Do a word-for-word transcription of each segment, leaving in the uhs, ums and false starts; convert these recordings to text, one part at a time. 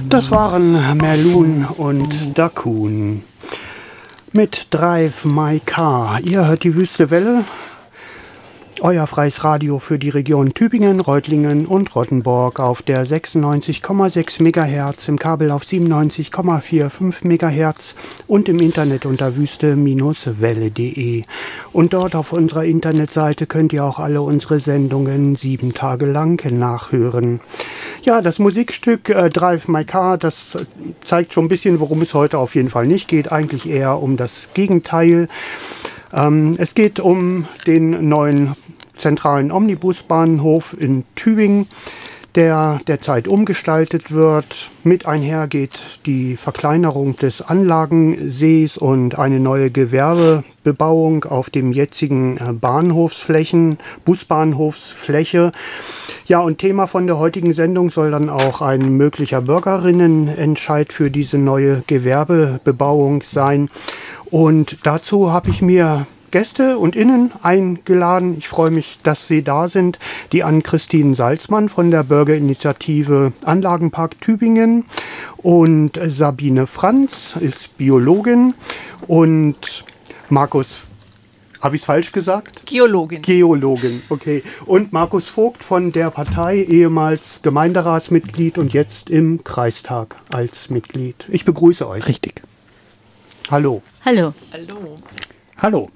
Das waren Merlun und Dakun mit Drive My Car. Ihr hört die Wüste Welle, euer freies Radio für die Region Tübingen, Reutlingen und Rottenburg auf der sechsundneunzig Komma sechs Megahertz, im Kabel auf siebenundneunzig Komma fünfundvierzig Megahertz und im Internet unter wüste Bindestrich welle punkt de. Und dort auf unserer Internetseite könnt ihr auch alle unsere Sendungen sieben Tage lang nachhören. Ja, das Musikstück äh, Drive My Car, das zeigt schon ein bisschen, worum es heute auf jeden Fall nicht geht. Eigentlich eher um das Gegenteil. Ähm, es geht um den neuen zentralen Omnibusbahnhof in Tübingen, der derzeit umgestaltet wird. Mit einher geht die Verkleinerung des Anlagensees und eine neue Gewerbebebauung auf dem jetzigen Bahnhofsflächen, Busbahnhofsfläche. Ja, und Thema von der heutigen Sendung soll dann auch ein möglicher Bürgerinnenentscheid für diese neue Gewerbebebauung sein. Und dazu habe ich mir Gäste und Innen eingeladen. Ich freue mich, dass Sie da sind. Die Ann-Christine Salzmann von der Bürgerinitiative Anlagenpark Tübingen und Sabine Franz ist Biologin und Markus, habe ich es falsch gesagt? Geologin. Geologin, okay. Und Markus Vogt von der Partei, ehemals Gemeinderatsmitglied und jetzt im Kreistag als Mitglied. Ich begrüße euch. Richtig. Hallo. Hallo. Hallo. Hallo.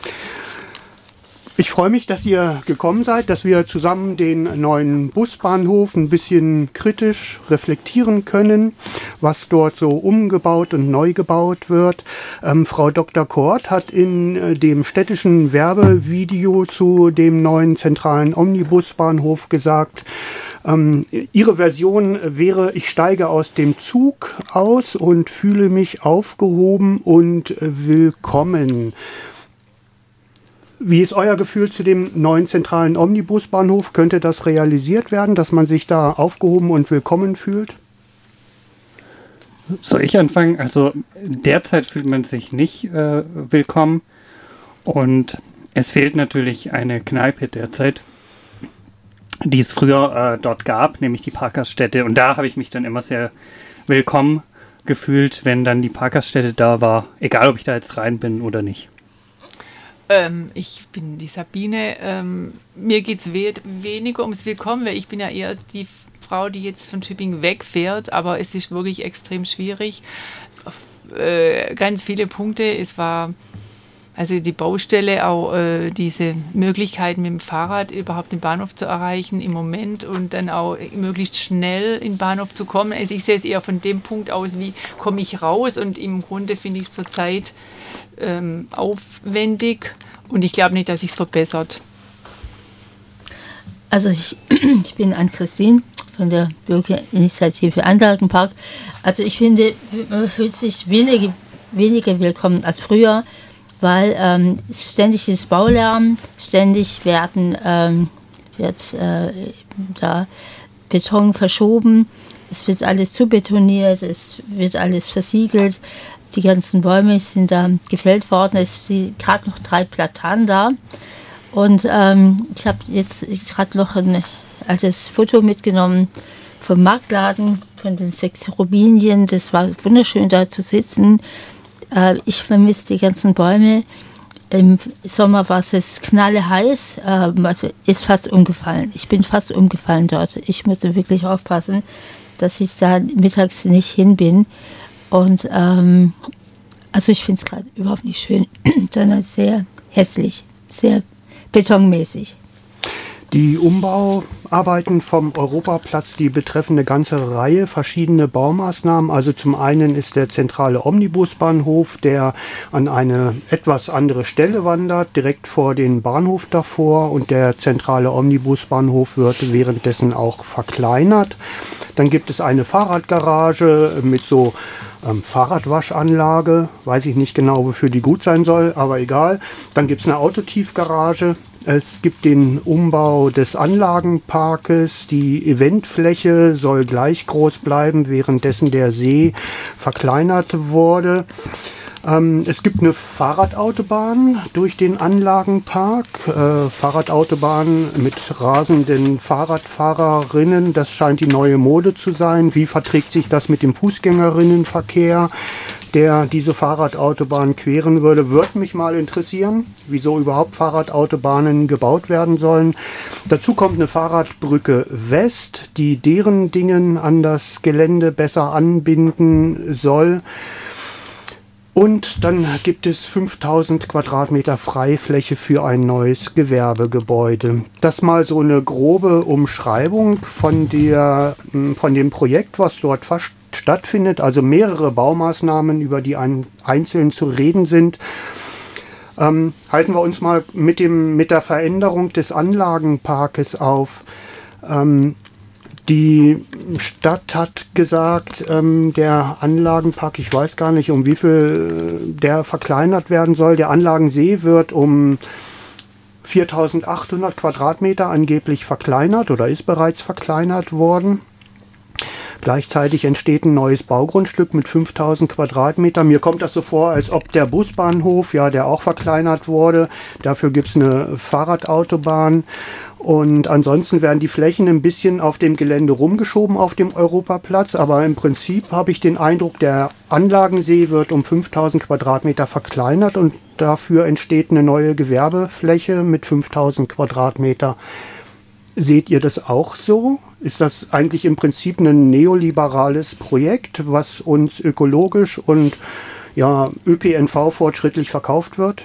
Ich freue mich, dass ihr gekommen seid, dass wir zusammen den neuen Busbahnhof ein bisschen kritisch reflektieren können, was dort so umgebaut und neu gebaut wird. Ähm, Frau Doktor Kort hat in äh, dem städtischen Werbevideo zu dem neuen zentralen Omnibusbahnhof gesagt, ähm, ihre Version wäre, ich steige aus dem Zug aus und fühle mich aufgehoben und äh, willkommen. Wie ist euer Gefühl zu dem neuen zentralen Omnibusbahnhof? Könnte das realisiert werden, dass man sich da aufgehoben und willkommen fühlt? Soll ich anfangen? Also derzeit fühlt man sich nicht äh, willkommen und es fehlt natürlich eine Kneipe derzeit, die es früher äh, dort gab, nämlich die Parkgaststätte. Und da habe ich mich dann immer sehr willkommen gefühlt, wenn dann die Parkgaststätte da war, egal ob ich da jetzt rein bin oder nicht. Ähm, ich bin die Sabine. Ähm, mir geht es we- weniger ums Willkommen, weil ich bin ja eher die Frau, die jetzt von Tübingen wegfährt, aber es ist wirklich extrem schwierig. Äh, ganz viele Punkte. Es war also die Baustelle, auch äh, diese Möglichkeit mit dem Fahrrad überhaupt den Bahnhof zu erreichen im Moment und dann auch möglichst schnell in den Bahnhof zu kommen. Also ich sehe es eher von dem Punkt aus, wie komme ich raus, und im Grunde finde ich es zurzeit ähm, aufwendig und ich glaube nicht, dass sich es verbessert. Also ich, ich bin Ann-Christine von der Bürgerinitiative Anlagenpark. Also ich finde, man fühlt sich weniger, weniger willkommen als früher, weil ähm, ständig ist Baulärm, ständig werden ähm, wird äh, da Beton verschoben, es wird alles zubetoniert, es wird alles versiegelt, die ganzen Bäume sind da gefällt worden, es stehen gerade noch drei Platanen da und ähm, ich habe jetzt gerade noch ein altes Foto mitgenommen vom Marktladen, von den sechs Robinien, das war wunderschön da zu sitzen. Ich vermisse die ganzen Bäume. Im Sommer war es knallheiß, also ist fast umgefallen. Ich bin fast umgefallen dort. Ich musste wirklich aufpassen, dass ich da mittags nicht hin bin. Und ähm, also ich finde es gerade überhaupt nicht schön, sondern sehr hässlich, sehr betonmäßig. Die Umbauarbeiten vom Europaplatz, die betreffen eine ganze Reihe verschiedene Baumaßnahmen. Also zum einen ist der zentrale Omnibusbahnhof, der an eine etwas andere Stelle wandert, direkt vor den Bahnhof davor, und der zentrale Omnibusbahnhof wird währenddessen auch verkleinert. Dann gibt es eine Fahrradgarage mit so ähm, Fahrradwaschanlage, weiß ich nicht genau, wofür die gut sein soll, aber egal. Dann gibt es eine Autotiefgarage. Es gibt den Umbau des Anlagenparkes, die Eventfläche soll gleich groß bleiben, währenddessen der See verkleinert wurde. Ähm, es gibt eine Fahrradautobahn durch den Anlagenpark. Äh, Fahrradautobahn mit rasenden Fahrradfahrerinnen, das scheint die neue Mode zu sein. Wie verträgt sich das mit dem Fußgängerinnenverkehr, der diese Fahrradautobahn queren würde? Würde mich mal interessieren, wieso überhaupt Fahrradautobahnen gebaut werden sollen. Dazu kommt eine Fahrradbrücke West, die deren Dingen an das Gelände besser anbinden soll. Und dann gibt es fünftausend Quadratmeter Freifläche für ein neues Gewerbegebäude. Das mal so eine grobe Umschreibung von, der, von dem Projekt, was dort fast stattfindet. Also mehrere Baumaßnahmen, über die ein, einzeln zu reden sind. Ähm, halten wir uns mal mit, dem, mit der Veränderung des Anlagenparkes auf. Ähm, Die Stadt hat gesagt, ähm, der Anlagenpark, ich weiß gar nicht, um wie viel der verkleinert werden soll. Der Anlagensee wird um viertausendachthundert Quadratmeter angeblich verkleinert oder ist bereits verkleinert worden. Gleichzeitig entsteht ein neues Baugrundstück mit fünftausend Quadratmeter. Mir kommt das so vor, als ob der Busbahnhof, ja, der auch verkleinert wurde. Dafür gibt es eine Fahrradautobahn. Und ansonsten werden die Flächen ein bisschen auf dem Gelände rumgeschoben auf dem Europaplatz. Aber im Prinzip habe ich den Eindruck, der Anlagensee wird um fünftausend Quadratmeter verkleinert und dafür entsteht eine neue Gewerbefläche mit fünftausend Quadratmeter. Seht ihr das auch so? Ist das eigentlich im Prinzip ein neoliberales Projekt, was uns ökologisch und ja, Ö P N V fortschrittlich verkauft wird?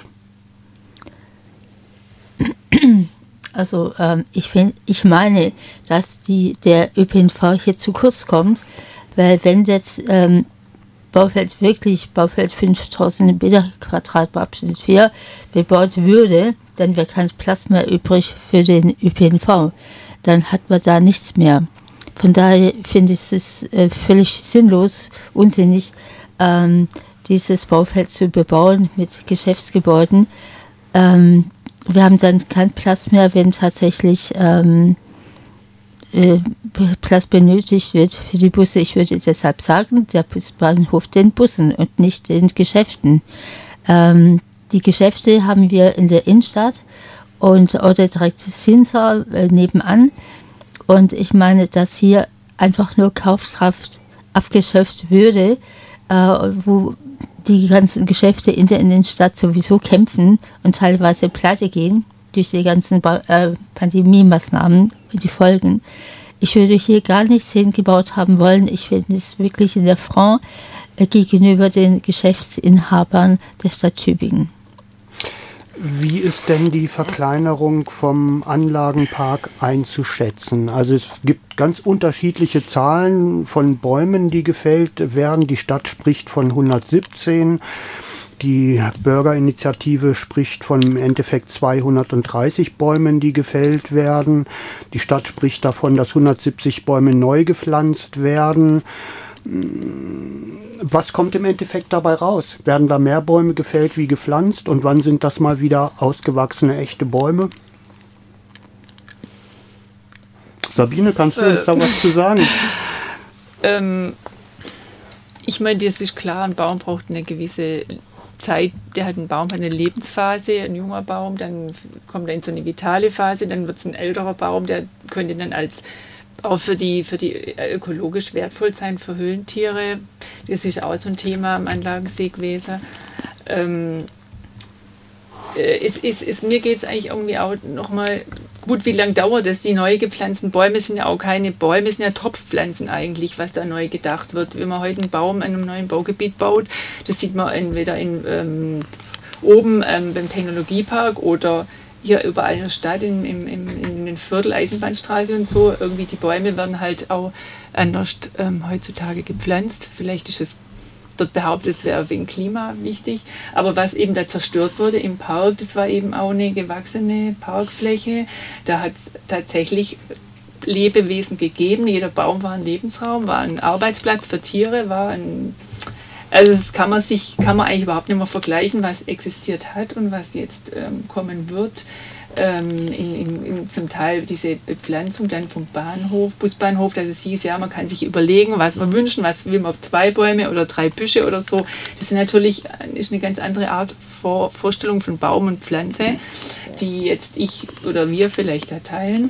Also ähm, ich, find, ich meine, dass die, der Ö P N V hier zu kurz kommt, weil wenn jetzt ähm, Baufeld wirklich, Baufeld fünftausend Meter Quadrat bei Abschnitt vier bebaut würde, dann wäre kein Platz mehr übrig für den Ö P N V. Dann hat man da nichts mehr. Von daher finde ich es äh, völlig sinnlos, unsinnig, ähm, dieses Baufeld zu bebauen mit Geschäftsgebäuden. Ähm, wir haben dann keinen Platz mehr, wenn tatsächlich ähm, äh, Platz benötigt wird für die Busse. Ich würde deshalb sagen, der Busbahnhof den Bussen und nicht den Geschäften. Ähm, die Geschäfte haben wir in der Innenstadt und oder direkt Sinsa äh, nebenan. Und ich meine, dass hier einfach nur Kaufkraft abgeschöpft würde, äh, wo die ganzen Geschäfte in der Innenstadt sowieso kämpfen und teilweise pleite gehen durch die ganzen ba- äh, Pandemie-Maßnahmen und die Folgen. Ich würde hier gar nichts hingebaut haben wollen. Ich finde es wirklich in der Front äh, gegenüber den Geschäftsinhabern der Stadt Tübingen. Wie ist denn die Verkleinerung vom Anlagenpark einzuschätzen? Also es gibt ganz unterschiedliche Zahlen von Bäumen, die gefällt werden. Die Stadt spricht von hundertsiebzehn. Die Bürgerinitiative spricht von im Endeffekt zweihundertdreißig Bäumen, die gefällt werden. Die Stadt spricht davon, dass hundertsiebzig Bäume neu gepflanzt werden. Was kommt im Endeffekt dabei raus? Werden da mehr Bäume gefällt wie gepflanzt? Und wann sind das mal wieder ausgewachsene, echte Bäume? Sabine, kannst du äh, uns da was zu sagen? Ähm, ich meine, das ist klar, ein Baum braucht eine gewisse Zeit. Der hat einen Baum, hat eine Lebensphase, ein junger Baum, dann kommt er in so eine vitale Phase, dann wird es ein älterer Baum, der könnte dann als auch für die, für die ökologisch wertvoll sein, für Höhlentiere. Das ist auch so ein Thema am Anlagensee gewesen. Ähm, äh, ist, ist, ist, mir geht es eigentlich irgendwie auch nochmal, gut, wie lange dauert das? Die neu gepflanzten Bäume sind ja auch keine Bäume, sind ja Topfpflanzen eigentlich, was da neu gedacht wird. Wenn man heute einen Baum an einem neuen Baugebiet baut, das sieht man entweder in, ähm, oben ähm, beim Technologiepark oder hier überall in der Stadt, in, in, in den Viertel, Eisenbahnstraße und so, irgendwie die Bäume werden halt auch anders ähm, heutzutage gepflanzt. Vielleicht ist es dort behauptet, es wäre wegen Klima wichtig. Aber was eben da zerstört wurde im Park, das war eben auch eine gewachsene Parkfläche. Da hat es tatsächlich Lebewesen gegeben. Jeder Baum war ein Lebensraum, war ein Arbeitsplatz für Tiere, war ein... Also das kann man sich, kann man eigentlich überhaupt nicht mehr vergleichen, was existiert hat und was jetzt ähm, kommen wird. ähm, in, in, in, zum Teil diese Bepflanzung dann vom Bahnhof, Busbahnhof, dass es hieß, ja, man kann sich überlegen, was man wünschen, was will man, zwei Bäume oder drei Büsche oder so. Das ist natürlich ist eine ganz andere Art Vor Vorstellung von Baum und Pflanze, die jetzt ich oder wir vielleicht da teilen.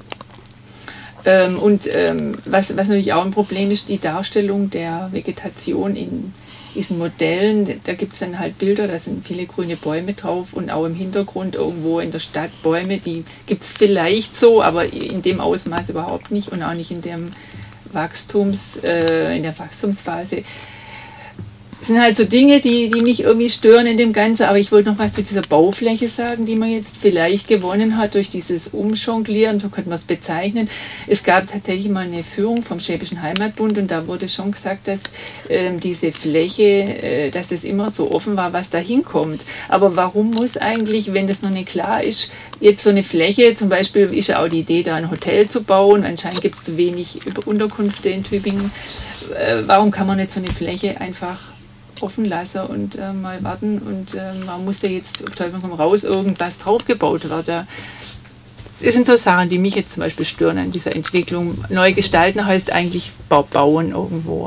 Ähm, und ähm, was, was natürlich auch ein Problem ist, die Darstellung der Vegetation in diesen Modellen. Da gibt es dann halt Bilder, da sind viele grüne Bäume drauf und auch im Hintergrund irgendwo in der Stadt Bäume, die gibt es vielleicht so, aber in dem Ausmaß überhaupt nicht und auch nicht in, dem Wachstums, äh, in der Wachstumsphase. Das sind halt so Dinge, die, die mich irgendwie stören in dem Ganzen, aber ich wollte noch was zu dieser Baufläche sagen, die man jetzt vielleicht gewonnen hat durch dieses Umjonglieren, so könnte man es bezeichnen. Es gab tatsächlich mal eine Führung vom Schwäbischen Heimatbund und da wurde schon gesagt, dass ähm, diese Fläche, äh, dass es immer so offen war, was da hinkommt. Aber warum muss eigentlich, wenn das noch nicht klar ist, jetzt so eine Fläche, zum Beispiel ist ja auch die Idee, da ein Hotel zu bauen, anscheinend gibt es zu wenig Unterkünfte in Tübingen, äh, warum kann man nicht so eine Fläche einfach offen lassen und äh, mal warten und äh, man muss da jetzt auf Teufel komm raus irgendwas draufgebaut werden. Das sind so Sachen, die mich jetzt zum Beispiel stören an dieser Entwicklung. Neu gestalten heißt eigentlich bauen irgendwo.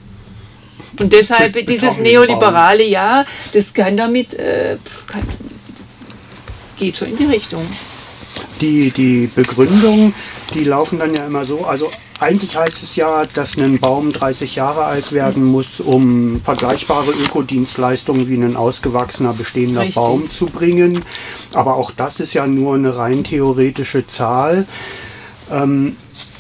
Und deshalb dieses neoliberale Ja, das kann damit, äh, kann, geht schon in die Richtung. Die, die Begründung, die laufen dann ja immer so, also eigentlich heißt es ja, dass ein Baum dreißig Jahre alt werden muss, um vergleichbare Ökodienstleistungen wie ein ausgewachsener bestehender Richtig. Baum zu bringen. Aber auch das ist ja nur eine rein theoretische Zahl. Ähm,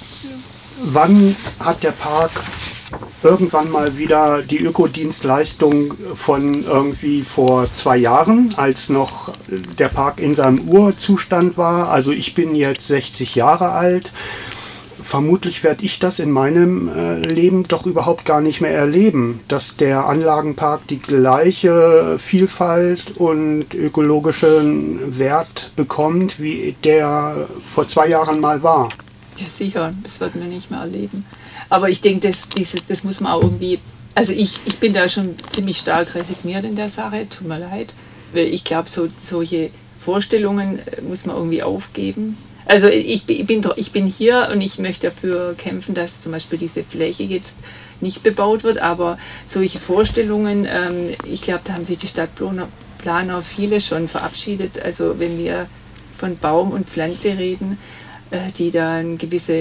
wann hat der Park irgendwann mal wieder die Ökodienstleistung von irgendwie vor zwei Jahren, als noch der Park in seinem Urzustand war? Also ich bin jetzt sechzig Jahre alt. Vermutlich werde ich das in meinem äh, Leben doch überhaupt gar nicht mehr erleben, dass der Anlagenpark die gleiche Vielfalt und ökologischen Wert bekommt, wie der vor zwei Jahren mal war. Ja sicher, das werden wir nicht mehr erleben. Aber ich denke, das, dieses, das muss man auch irgendwie, also ich, ich bin da schon ziemlich stark resigniert in der Sache, tut mir leid, weil ich glaube, so, solche Vorstellungen muss man irgendwie aufgeben. Also ich bin, ich bin hier und ich möchte dafür kämpfen, dass zum Beispiel diese Fläche jetzt nicht bebaut wird, aber solche Vorstellungen, ähm, ich glaube, da haben sich die Stadtplaner Planer viele schon verabschiedet. Also wenn wir von Baum und Pflanze reden, äh, die da eine gewisse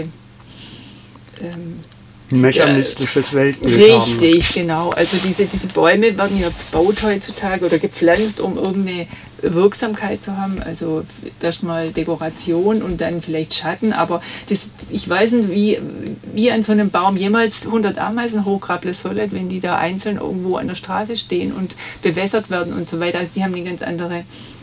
ähm, mechanistisches Weltbild Richtig, haben. Richtig, genau. Also diese, diese Bäume werden ja gebaut heutzutage oder gepflanzt, um irgendeine Wirksamkeit zu haben. Also erstmal Dekoration und dann vielleicht Schatten. Aber das, ich weiß nicht, wie, wie an so einem Baum jemals hundert Ameisen hochkrabbeln sollen, wenn die da einzeln irgendwo an der Straße stehen und bewässert werden und so weiter. Also die haben eine ganz andere,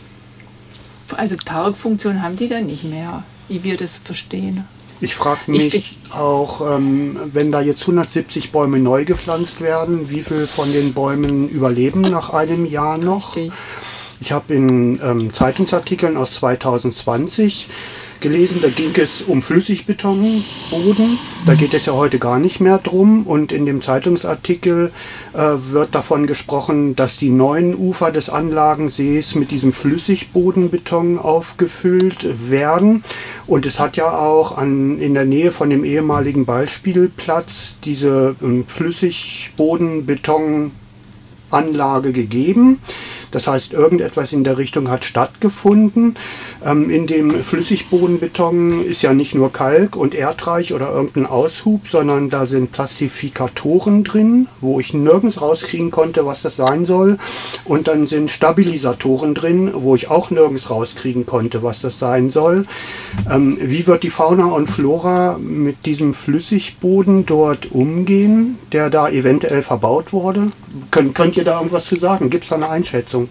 also Parkfunktion haben die dann nicht mehr, wie wir das verstehen. Ich frage mich ich auch, ähm, wenn da jetzt hundertsiebzig Bäume neu gepflanzt werden, wie viele von den Bäumen überleben nach einem Jahr noch? Richtig. Ich habe in ähm, Zeitungsartikeln aus zweitausendzwanzig gelesen, da ging es um Flüssigbetonboden. Da geht es ja heute gar nicht mehr drum. Und in dem Zeitungsartikel äh, wird davon gesprochen, dass die neuen Ufer des Anlagensees mit diesem Flüssigbodenbeton aufgefüllt werden. Und es hat ja auch an, in der Nähe von dem ehemaligen Ballspielplatz diese ähm, Flüssigbodenbetonanlage gegeben. Das heißt, irgendetwas in der Richtung hat stattgefunden. Ähm, in dem Flüssigbodenbeton ist ja nicht nur Kalk und Erdreich oder irgendein Aushub, sondern da sind Plastifikatoren drin, wo ich nirgends rauskriegen konnte, was das sein soll. Und dann sind Stabilisatoren drin, wo ich auch nirgends rauskriegen konnte, was das sein soll. Ähm, wie wird die Fauna und Flora mit diesem Flüssigboden dort umgehen, der da eventuell verbaut wurde? Könnt, könnt ihr da irgendwas zu sagen? Gibt es da eine Einschätzung?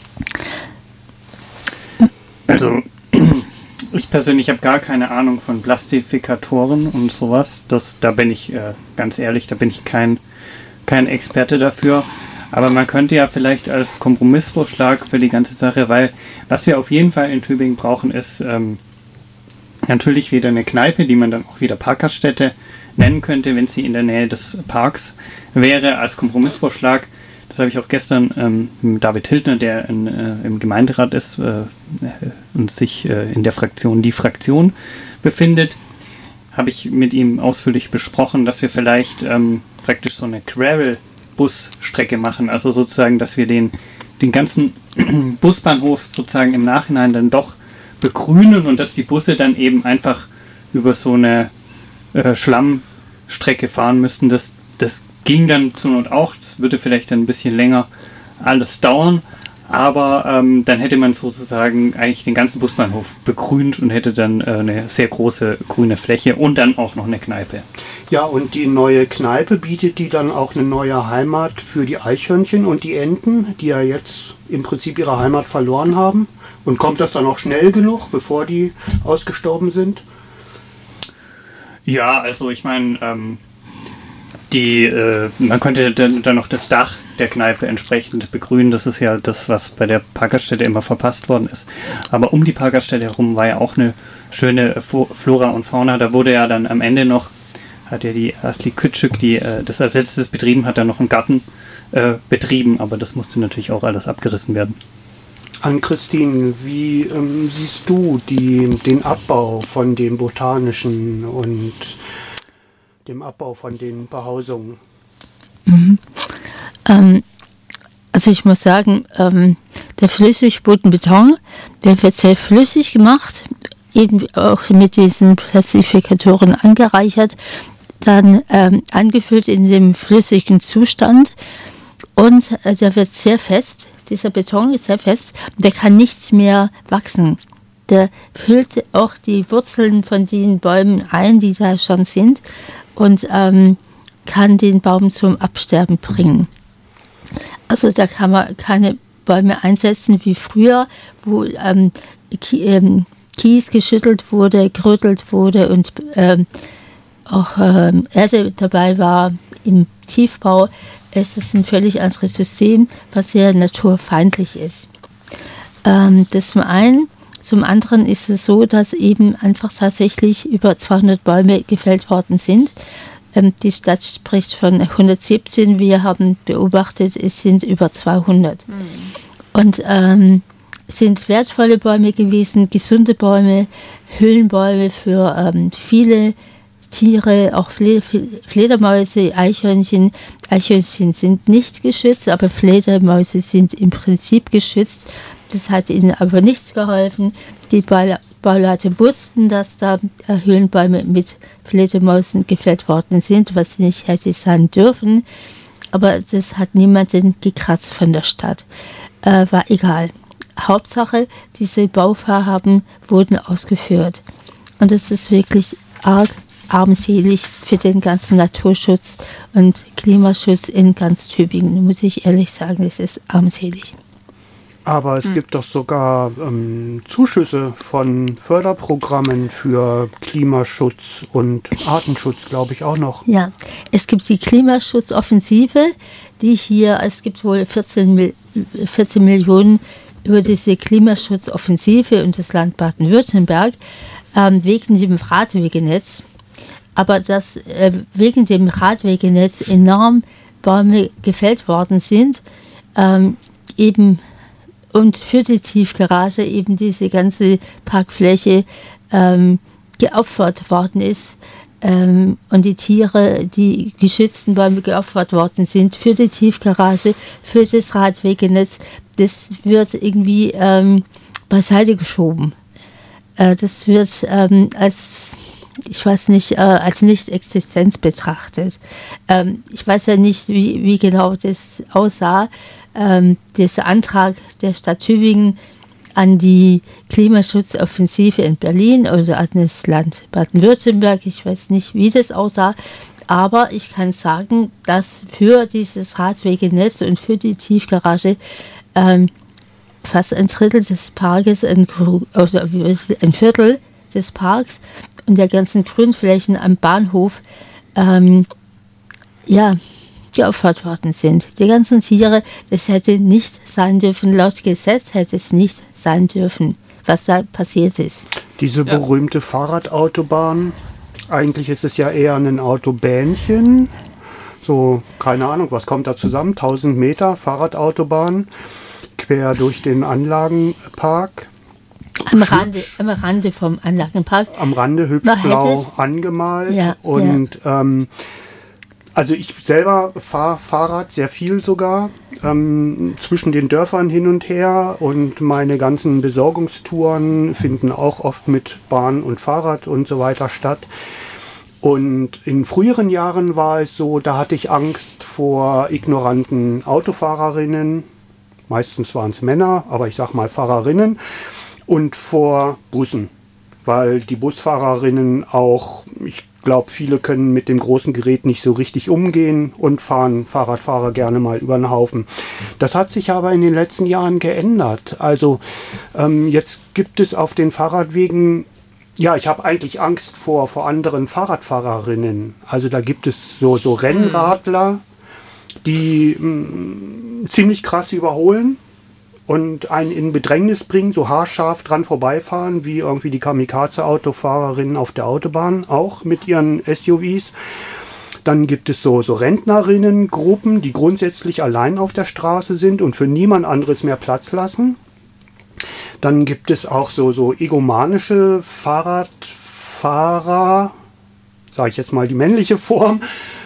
Also, ich persönlich habe gar keine Ahnung von Plastifikatoren und sowas. Das, da bin ich äh, ganz ehrlich, da bin ich kein, kein Experte dafür. Aber man könnte ja vielleicht als Kompromissvorschlag für die ganze Sache, weil was wir auf jeden Fall in Tübingen brauchen, ist ähm, natürlich wieder eine Kneipe, die man dann auch wieder Parkgaststätte nennen könnte, wenn sie in der Nähe des Parks wäre, als Kompromissvorschlag, Das habe ich auch gestern ähm, mit David Hildner, der in, äh, im Gemeinderat ist äh, und sich äh, in der Fraktion Die Fraktion befindet, habe ich mit ihm ausführlich besprochen, dass wir vielleicht ähm, praktisch so eine Gravel-Busstrecke machen. Also sozusagen, dass wir den, den ganzen Busbahnhof sozusagen im Nachhinein dann doch begrünen und dass die Busse dann eben einfach über so eine äh, Schlammstrecke fahren müssten. Das, das ging dann zur Not auch. Das würde vielleicht dann ein bisschen länger alles dauern. Aber ähm, dann hätte man sozusagen eigentlich den ganzen Busbahnhof begrünt und hätte dann äh, eine sehr große grüne Fläche und dann auch noch eine Kneipe. Ja, und die neue Kneipe bietet die dann auch eine neue Heimat für die Eichhörnchen und die Enten, die ja jetzt im Prinzip ihre Heimat verloren haben. Und kommt das dann auch schnell genug, bevor die ausgestorben sind? Ja, also ich meine, ähm, die, äh, man könnte dann, dann noch das Dach der Kneipe entsprechend begrünen. Das ist ja das, was bei der Parkgaststätte immer verpasst worden ist. Aber um die Parkgaststätte herum war ja auch eine schöne Flora und Fauna. Da wurde ja dann am Ende noch, hat ja die Asli Kütschük, die äh, das als letztes betrieben hat, dann noch einen Garten äh, betrieben. Aber das musste natürlich auch alles abgerissen werden. Ann-Christine, wie ähm, siehst du die, den Abbau von dem Botanischen und dem Abbau von den Behausungen? Mhm. Ähm, also ich muss sagen, ähm, der Flüssigbodenbeton, der wird sehr flüssig gemacht, eben auch mit diesen Klassifikatoren angereichert, dann ähm, angefüllt in dem flüssigen Zustand und äh, der wird sehr fest. Dieser Beton ist sehr fest, der kann nichts mehr wachsen. Der füllt auch die Wurzeln von den Bäumen ein, die da schon sind, und ähm, kann den Baum zum Absterben bringen. Also da kann man keine Bäume einsetzen wie früher, wo ähm, Kies geschüttelt wurde, gerüttelt wurde und ähm, auch ähm, Erde dabei war im Tiefbau. Es ist ein völlig anderes System, was sehr naturfeindlich ist. Ähm, das zum einen. Zum anderen ist es so, dass eben einfach tatsächlich über zweihundert Bäume gefällt worden sind. Ähm, die Stadt spricht von hundertsiebzehn. Wir haben beobachtet, es sind über zweihundert. Mhm. Und ähm, es sind wertvolle Bäume gewesen, gesunde Bäume, Höhlenbäume für ähm, viele Tiere, auch Fledermäuse, Eichhörnchen. Eichhörnchen sind nicht geschützt, aber Fledermäuse sind im Prinzip geschützt. Das hat ihnen aber nichts geholfen. Die Bauleute wussten, dass da Höhlenbäume mit Fledermäusen gefällt worden sind, was nicht hätte sein dürfen. Aber das hat niemanden gekratzt von der Stadt. Äh, war egal. Hauptsache, diese Bauvorhaben wurden ausgeführt. Und das ist wirklich arg armselig für den ganzen Naturschutz und Klimaschutz in ganz Tübingen. Muss ich ehrlich sagen, es ist armselig. Aber es hm. gibt doch sogar ähm, Zuschüsse von Förderprogrammen für Klimaschutz und Artenschutz, glaube ich, auch noch. Ja, es gibt die Klimaschutzoffensive, die hier, es gibt wohl vierzehn, vierzehn Millionen über diese Klimaschutzoffensive und das Land Baden-Württemberg ähm, wegen dem Radwegenetz. Aber dass äh, wegen dem Radwegenetz enorm Bäume gefällt worden sind, ähm, eben und für die Tiefgarage eben diese ganze Parkfläche ähm, geopfert worden ist ähm, und die Tiere, die geschützten Bäume geopfert worden sind für die Tiefgarage, für das Radwegenetz, das wird irgendwie ähm, beiseite geschoben. Äh, das wird ähm, als, ich weiß nicht, äh, als Nicht-Existenz betrachtet. Ähm, ich weiß ja nicht, wie, wie genau das aussah. Ähm, dieser Antrag der Stadt Tübingen an die Klimaschutzoffensive in Berlin oder an das Land Baden-Württemberg, ich weiß nicht, wie das aussah, aber ich kann sagen, dass für dieses Radwegenetz und für die Tiefgarage ähm, fast ein Drittel des Parkes, ein, oder ein Viertel des Parks und der ganzen Grünflächen am Bahnhof ähm, ja, geopfert worden sind. Die ganzen Tiere, das hätte nicht sein dürfen, laut Gesetz hätte es nicht sein dürfen, was da passiert ist. Diese ja. berühmte Fahrradautobahn, eigentlich ist es ja eher ein Autobähnchen, so, keine Ahnung, was kommt da zusammen? tausend Meter Fahrradautobahn quer durch den Anlagenpark. Am Rande, am Rande vom Anlagenpark. Am Rande hübsch blau angemalt. Ja, und ja. Ähm, also ich selber fahre Fahrrad sehr viel sogar, ähm, zwischen den Dörfern hin und her, und meine ganzen Besorgungstouren finden auch oft mit Bahn und Fahrrad und so weiter statt. Und in früheren Jahren war es so, da hatte ich Angst vor ignoranten Autofahrerinnen, meistens waren es Männer, aber ich sag mal Fahrerinnen, und vor Bussen, weil die Busfahrerinnen auch, ich glaube, viele können mit dem großen Gerät nicht so richtig umgehen und fahren Fahrradfahrer gerne mal über den Haufen. Das hat sich aber in den letzten Jahren geändert. Also ähm, jetzt gibt es auf den Fahrradwegen, ja, ich habe eigentlich Angst vor, vor anderen Fahrradfahrerinnen. Also da gibt es so, so Rennradler, die mh, ziemlich krass überholen und einen in Bedrängnis bringen, so haarscharf dran vorbeifahren, wie irgendwie die Kamikaze-Autofahrerinnen auf der Autobahn, auch mit ihren S U Vs. Dann gibt es so, so Rentnerinnengruppen, die grundsätzlich allein auf der Straße sind und für niemand anderes mehr Platz lassen. Dann gibt es auch so, so egomanische Fahrradfahrer, sage ich jetzt mal die männliche Form,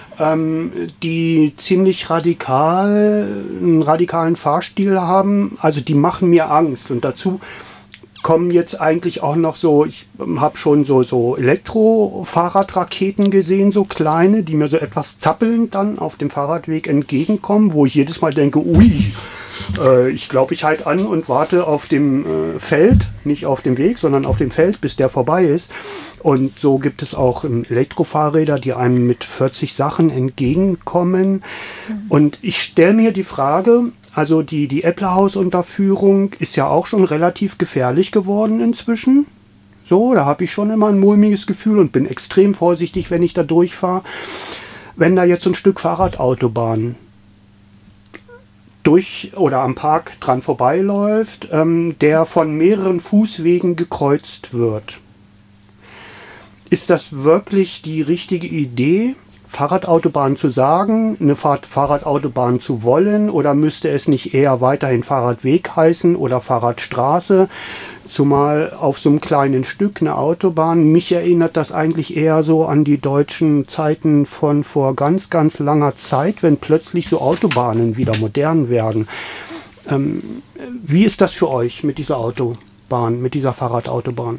die ziemlich radikal, einen radikalen Fahrstil haben. Also die machen mir Angst. Und dazu kommen jetzt eigentlich auch noch so, ich habe schon so, so Elektro-Fahrradraketen gesehen, so kleine, die mir so etwas zappelnd dann auf dem Fahrradweg entgegenkommen, wo ich jedes Mal denke, ui, äh, ich glaube, ich halte an und warte auf dem äh, Feld, nicht auf dem Weg, sondern auf dem Feld, bis der vorbei ist. Und so gibt es auch Elektrofahrräder, die einem mit vierzig Sachen entgegenkommen. Mhm. Und ich stelle mir die Frage, also die, die Epplerhaus-Unterführung ist ja auch schon relativ gefährlich geworden inzwischen. So, da habe ich schon immer ein mulmiges Gefühl und bin extrem vorsichtig, wenn ich da durchfahre. Wenn da jetzt so ein Stück Fahrradautobahn durch oder am Park dran vorbeiläuft, ähm, der von mehreren Fußwegen gekreuzt wird. Ist das wirklich die richtige Idee, Fahrradautobahn zu sagen, eine Fahr- Fahrradautobahn zu wollen, oder müsste es nicht eher weiterhin Fahrradweg heißen oder Fahrradstraße, zumal auf so einem kleinen Stück eine Autobahn? Mich erinnert das eigentlich eher so an die deutschen Zeiten von vor ganz, ganz langer Zeit, wenn plötzlich so Autobahnen wieder modern werden. Ähm, wie ist das für euch mit dieser Autobahn, mit dieser Fahrradautobahn?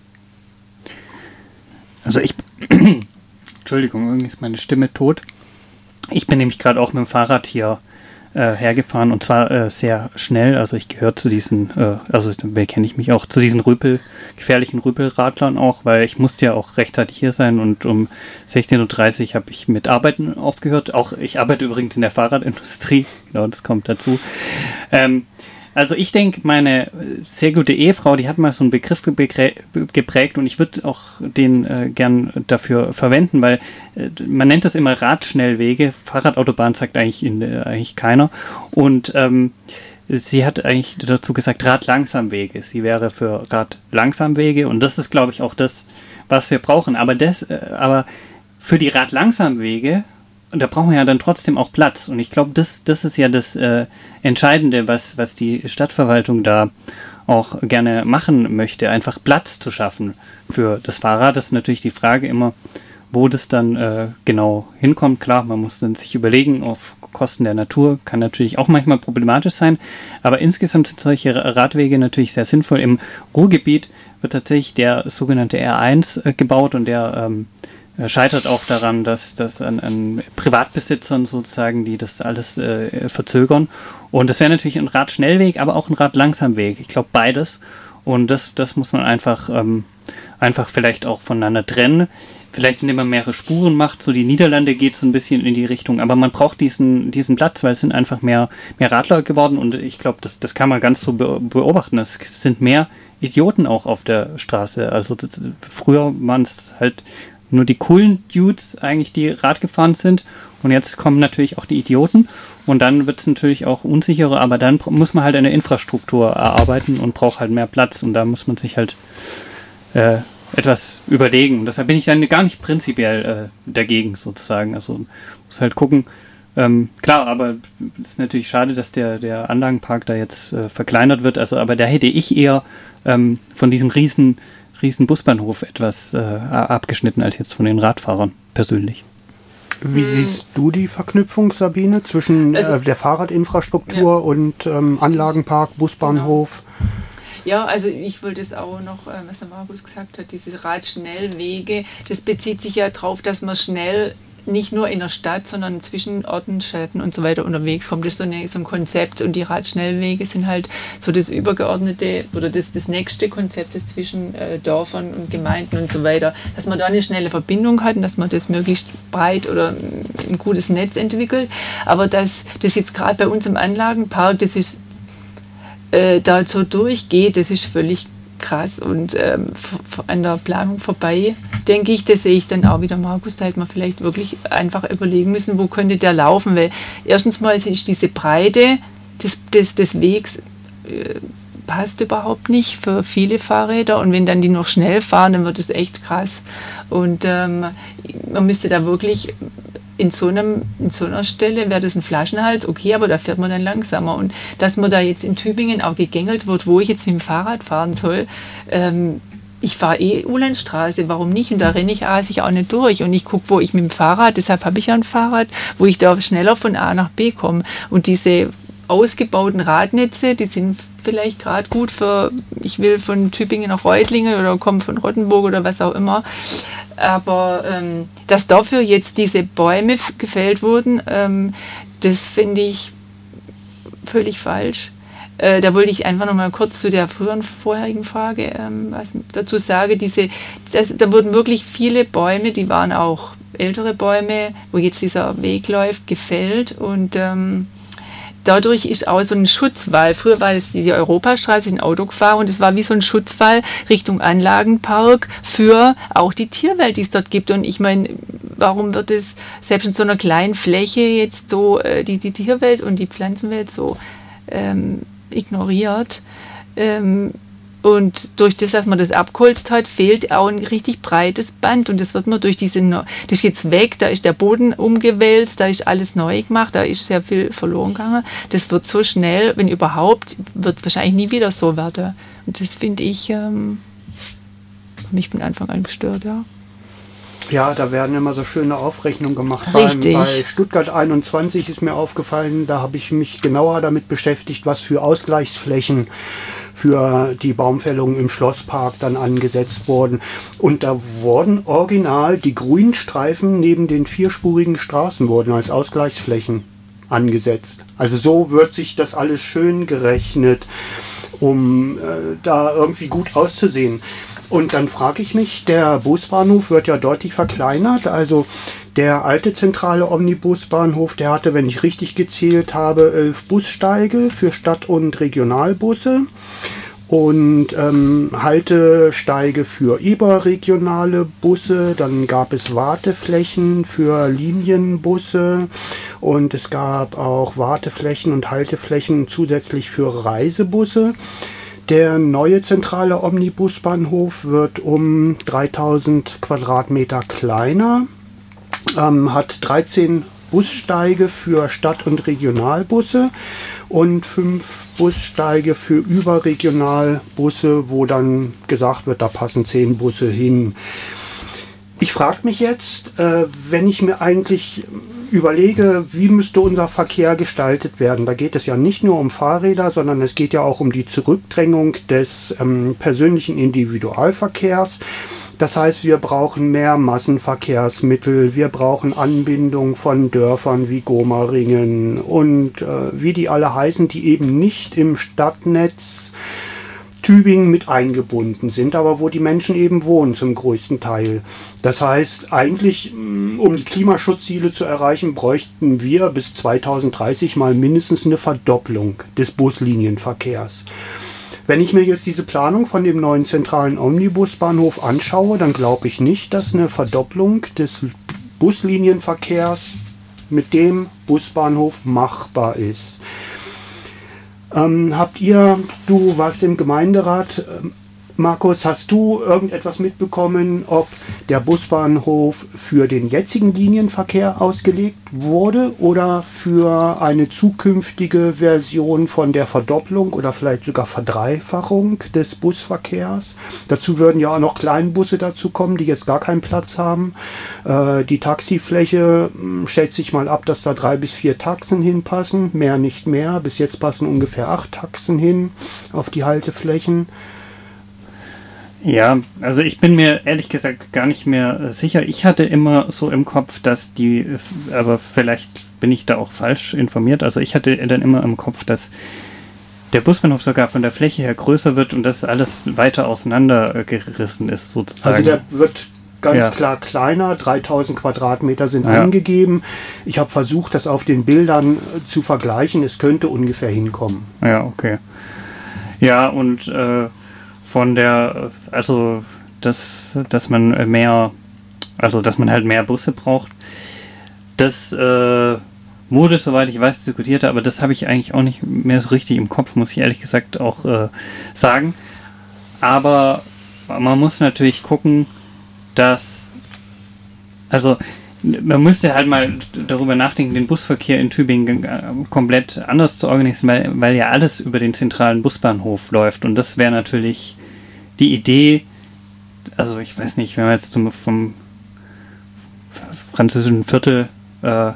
Also ich, Entschuldigung, irgendwie ist meine Stimme tot. Ich bin nämlich gerade auch mit dem Fahrrad hier äh, hergefahren, und zwar äh, sehr schnell. Also ich gehöre zu diesen, äh, also wer kenne ich mich auch, zu diesen Rüpel, gefährlichen Rüpelradlern auch, weil ich musste ja auch rechtzeitig hier sein, und um sechzehn Uhr dreißig habe ich mit Arbeiten aufgehört. Auch ich arbeite übrigens in der Fahrradindustrie, genau, das kommt dazu. Ähm, Also ich denke, meine sehr gute Ehefrau, die hat mal so einen Begriff geprägt, und ich würde auch den äh, gern dafür verwenden, weil äh, man nennt das immer Radschnellwege. Fahrradautobahn sagt eigentlich, in, äh, eigentlich keiner. Und ähm, sie hat eigentlich dazu gesagt Radlangsamwege. Sie wäre für Radlangsamwege, und das ist, glaube ich, auch das, was wir brauchen. Aber, das, äh, aber für die Radlangsamwege, und da brauchen wir ja dann trotzdem auch Platz. Und ich glaube, das, das ist ja das äh, Entscheidende, was, was die Stadtverwaltung da auch gerne machen möchte, einfach Platz zu schaffen für das Fahrrad. Das ist natürlich die Frage immer, wo das dann äh, genau hinkommt. Klar, man muss dann sich überlegen, auf Kosten der Natur, kann natürlich auch manchmal problematisch sein. Aber insgesamt sind solche Radwege natürlich sehr sinnvoll. Im Ruhrgebiet wird tatsächlich der sogenannte R eins äh, gebaut, und der ähm, scheitert auch daran, dass, dass an, an Privatbesitzern sozusagen, die das alles äh, verzögern. Und das wäre natürlich ein Radschnellweg, aber auch ein Radlangsamweg. Ich glaube beides. Und das, das muss man einfach, ähm, einfach vielleicht auch voneinander trennen. Vielleicht indem man mehrere Spuren macht. So die Niederlande geht so ein bisschen in die Richtung. Aber man braucht diesen, diesen Platz, weil es sind einfach mehr, mehr Radler geworden. Und ich glaube, das, das kann man ganz so beobachten. Es sind mehr Idioten auch auf der Straße. Also das, früher waren es halt nur die coolen Dudes eigentlich, die Rad gefahren sind, und jetzt kommen natürlich auch die Idioten, und dann wird es natürlich auch unsicherer, aber dann muss man halt eine Infrastruktur erarbeiten und braucht halt mehr Platz, und da muss man sich halt äh, etwas überlegen. Deshalb bin ich dann gar nicht prinzipiell äh, dagegen sozusagen. Also muss halt gucken. Ähm, klar, aber es ist natürlich schade, dass der, der Anlagenpark da jetzt äh, verkleinert wird. Also, aber da hätte ich eher ähm, von diesem riesen, riesen Busbahnhof etwas äh, abgeschnitten als jetzt von den Radfahrern persönlich. Wie hm. siehst du die Verknüpfung, Sabine, zwischen also, äh, der Fahrradinfrastruktur ja. und ähm, Anlagenpark, Busbahnhof? Genau. Ja, also ich wollte es auch noch, äh, was der Markus gesagt hat, diese Radschnellwege, das bezieht sich ja darauf, dass man schnell nicht nur in der Stadt, sondern zwischen Orten, Städten und so weiter unterwegs kommt. Das ist so, eine, so ein Konzept und die Radschnellwege sind halt so das übergeordnete oder das, das nächste Konzept ist zwischen äh, Dörfern und Gemeinden und so weiter. Dass man da eine schnelle Verbindung hat und dass man das möglichst breit oder ein gutes Netz entwickelt. Aber dass das jetzt gerade bei uns im Anlagenpark, das ist äh, da so durchgeht, das ist völlig krass und ähm, an der Planung vorbei, denke ich, das sehe ich dann auch wieder, Markus, da hätte man vielleicht wirklich einfach überlegen müssen, wo könnte der laufen, weil erstens mal ist diese Breite des, des, des Wegs äh, passt überhaupt nicht für viele Fahrräder und wenn dann die noch schnell fahren, dann wird es echt krass und ähm, man müsste da wirklich in so, einem, in so einer Stelle wäre das ein Flaschenhals, okay, aber da fährt man dann langsamer. Und dass man da jetzt in Tübingen auch gegängelt wird, wo ich jetzt mit dem Fahrrad fahren soll, ähm, ich fahre eh Ulandstraße, warum nicht? Und da renne ich sich auch nicht durch. Und ich gucke, wo ich mit dem Fahrrad, deshalb habe ich ja ein Fahrrad, wo ich da schneller von A nach B komme. Und diese ausgebauten Radnetze, die sind vielleicht gerade gut für, ich will von Tübingen nach Reutlingen oder komme von Rottenburg oder was auch immer. Aber ähm, dass dafür jetzt diese Bäume f- gefällt wurden, ähm, das finde ich völlig falsch. Äh, da wollte ich einfach noch mal kurz zu der früheren vorherigen Frage ähm, was dazu sagen. Diese, das, da wurden wirklich viele Bäume, die waren auch ältere Bäume, wo jetzt dieser Weg läuft, gefällt und ähm, dadurch ist auch so ein Schutzwall. Früher war es die Europastraße, ein Auto gefahren und es war wie so ein Schutzwall Richtung Anlagenpark für auch die Tierwelt, die es dort gibt. Und ich meine, warum wird es selbst in so einer kleinen Fläche jetzt so äh, die, die Tierwelt und die Pflanzenwelt so ähm, ignoriert? Ähm, Und durch das, dass man das abgeholzt hat, fehlt auch ein richtig breites Band. Und das wird man durch diese, das ist jetzt weg, da ist der Boden umgewälzt, da ist alles neu gemacht, da ist sehr viel verloren gegangen. Das wird so schnell, wenn überhaupt, wird es wahrscheinlich nie wieder so werden. Und das finde ich, ähm, mich von Anfang an gestört, ja. Ja, da werden immer so schöne Aufrechnungen gemacht. Richtig. Bei, bei Stuttgart einundzwanzig ist mir aufgefallen, da habe ich mich genauer damit beschäftigt, was für Ausgleichsflächen für die Baumfällung im Schlosspark dann angesetzt wurden. Und da wurden original die Grünstreifen neben den vierspurigen Straßen wurden als Ausgleichsflächen angesetzt. Also so wird sich das alles schön gerechnet, um äh, da irgendwie gut auszusehen. Und dann frage ich mich, der Busbahnhof wird ja deutlich verkleinert, also der alte zentrale Omnibusbahnhof, der hatte, wenn ich richtig gezählt habe, elf Bussteige für Stadt- und Regionalbusse und ähm, Haltesteige für überregionale Busse, dann gab es Warteflächen für Linienbusse und es gab auch Warteflächen und Halteflächen zusätzlich für Reisebusse. Der neue zentrale Omnibusbahnhof wird um dreitausend Quadratmeter kleiner, ähm, hat dreizehn Bussteige für Stadt- und Regionalbusse und fünf Bussteige für Überregionalbusse, wo dann gesagt wird, da passen zehn Busse hin. Ich frage mich jetzt, äh, wenn ich mir eigentlich überlege, wie müsste unser Verkehr gestaltet werden. Da geht es ja nicht nur um Fahrräder, sondern es geht ja auch um die Zurückdrängung des ähm, persönlichen Individualverkehrs. Das heißt, wir brauchen mehr Massenverkehrsmittel, wir brauchen Anbindung von Dörfern wie Gomaringen und äh, wie die alle heißen, die eben nicht im Stadtnetz Tübingen mit eingebunden sind, aber wo die Menschen eben wohnen zum größten Teil. Das heißt, eigentlich, um die Klimaschutzziele zu erreichen, bräuchten wir bis zweitausenddreißig mal mindestens eine Verdopplung des Buslinienverkehrs. Wenn ich mir jetzt diese Planung von dem neuen zentralen Omnibusbahnhof anschaue, dann glaube ich nicht, dass eine Verdopplung des Buslinienverkehrs mit dem Busbahnhof machbar ist. Ähm, habt ihr, du warst im Gemeinderat, ähm, Markus, hast du irgendetwas mitbekommen, ob der Busbahnhof für den jetzigen Linienverkehr ausgelegt wurde oder für eine zukünftige Version von der Verdopplung oder vielleicht sogar Verdreifachung des Busverkehrs? Dazu würden ja auch noch Kleinbusse dazu kommen, die jetzt gar keinen Platz haben. Äh, die Taxifläche mh, schätze ich mal ab, dass da drei bis vier Taxen hinpassen, mehr nicht mehr. Bis jetzt passen ungefähr acht Taxen hin auf die Halteflächen. Ja, also ich bin mir ehrlich gesagt gar nicht mehr äh, sicher. Ich hatte immer so im Kopf, dass die, aber vielleicht bin ich da auch falsch informiert, also ich hatte dann immer im Kopf, dass der Busbahnhof sogar von der Fläche her größer wird und dass alles weiter auseinandergerissen ist sozusagen. Also der wird ganz ja. klar kleiner, dreitausend Quadratmeter sind ja. angegeben. Ich habe versucht, das auf den Bildern zu vergleichen. Es könnte ungefähr hinkommen. Ja, okay. Ja, und äh, von der, also dass, dass man mehr, also dass man halt mehr Busse braucht, das äh, wurde, soweit ich weiß, diskutiert, aber das habe ich eigentlich auch nicht mehr so richtig im Kopf, muss ich ehrlich gesagt auch äh, sagen. Aber man muss natürlich gucken, dass, also man müsste halt mal darüber nachdenken, den Busverkehr in Tübingen komplett anders zu organisieren, weil, weil ja alles über den zentralen Busbahnhof läuft und das wäre natürlich die Idee, also ich weiß nicht, wenn man jetzt zum, vom französischen Viertel äh,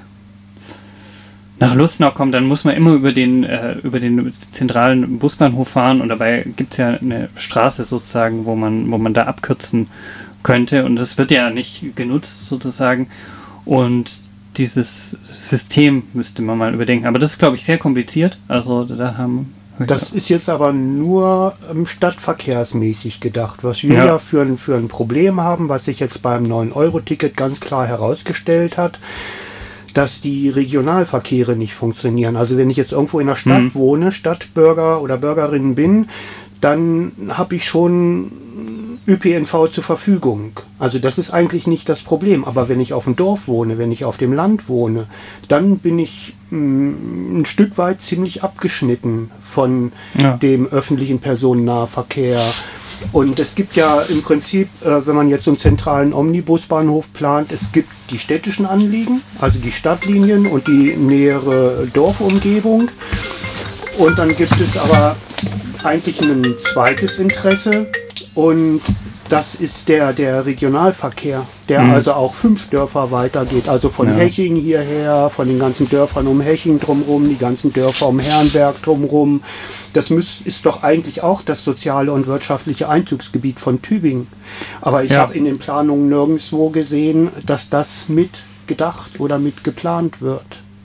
nach Lustenau kommt, dann muss man immer über den, äh, über den zentralen Busbahnhof fahren und dabei gibt es ja eine Straße sozusagen, wo man, wo man da abkürzen könnte und das wird ja nicht genutzt sozusagen und dieses System müsste man mal überdenken, aber das ist glaube ich sehr kompliziert, also da haben Das ist jetzt aber nur ähm, stadtverkehrsmäßig gedacht. Was wir ja, ja für, ein, für ein Problem haben, was sich jetzt beim neun Euro Ticket ganz klar herausgestellt hat, dass die Regionalverkehre nicht funktionieren. Also wenn ich jetzt irgendwo in der Stadt mhm. wohne, Stadtbürger oder Bürgerin bin, dann habe ich schon Ö P N V zur Verfügung. Also das ist eigentlich nicht das Problem. Aber wenn ich auf dem Dorf wohne, wenn ich auf dem Land wohne, dann bin ich mh, ein Stück weit ziemlich abgeschnitten von ja. dem öffentlichen Personennahverkehr. Und es gibt ja im Prinzip, äh, wenn man jetzt so einen zentralen Omnibusbahnhof plant, es gibt die städtischen Anliegen, also die Stadtlinien und die nähere Dorfumgebung. Und dann gibt es aber eigentlich ein zweites Interesse und das ist der, der Regionalverkehr, der mhm. also auch fünf Dörfer weitergeht, also von ja. Heching hierher, von den ganzen Dörfern um Heching drumherum, die ganzen Dörfer um Herrenberg drumherum. Das müß, ist doch eigentlich auch das soziale und wirtschaftliche Einzugsgebiet von Tübingen. Aber ich ja. habe in den Planungen nirgendwo gesehen, dass das mit gedacht oder mit geplant wird.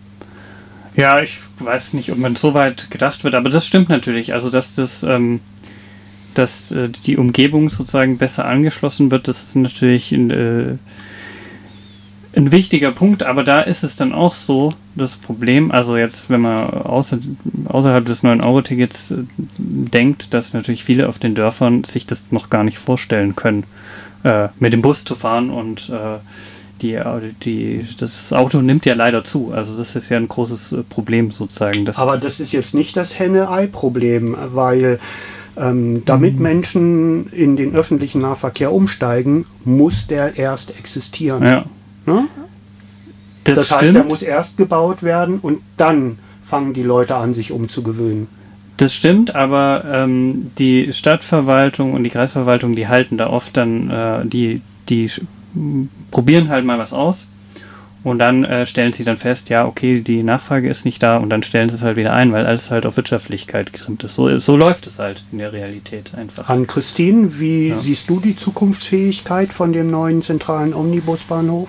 Ja, ich weiß nicht, ob man so weit gedacht wird, aber das stimmt natürlich. Also, dass das, ähm, dass äh, die Umgebung sozusagen besser angeschlossen wird, das ist natürlich ein, äh, ein wichtiger Punkt, aber da ist es dann auch so, das Problem, also jetzt, wenn man außer, außerhalb des neun Euro Tickets äh, denkt, dass natürlich viele auf den Dörfern sich das noch gar nicht vorstellen können, äh, mit dem Bus zu fahren und äh, Die, die, das Auto nimmt ja leider zu. Also das ist ja ein großes Problem sozusagen. Das Aber das ist jetzt nicht das Henne-Ei-Problem, weil ähm, damit mhm. Menschen in den öffentlichen Nahverkehr umsteigen, muss der erst existieren. Ja. Ne? Das, das heißt, stimmt. der muss erst gebaut werden und dann fangen die Leute an, sich umzugewöhnen. Das stimmt, aber ähm, die Stadtverwaltung und die Kreisverwaltung, die halten da oft dann äh, die, die probieren halt mal was aus und dann äh, stellen sie dann fest, ja, okay, die Nachfrage ist nicht da und dann stellen sie es halt wieder ein, weil alles halt auf Wirtschaftlichkeit getrimmt ist. So, so läuft es halt in der Realität einfach. Ann-Christine, wie ja. siehst du die Zukunftsfähigkeit von dem neuen zentralen Omnibusbahnhof?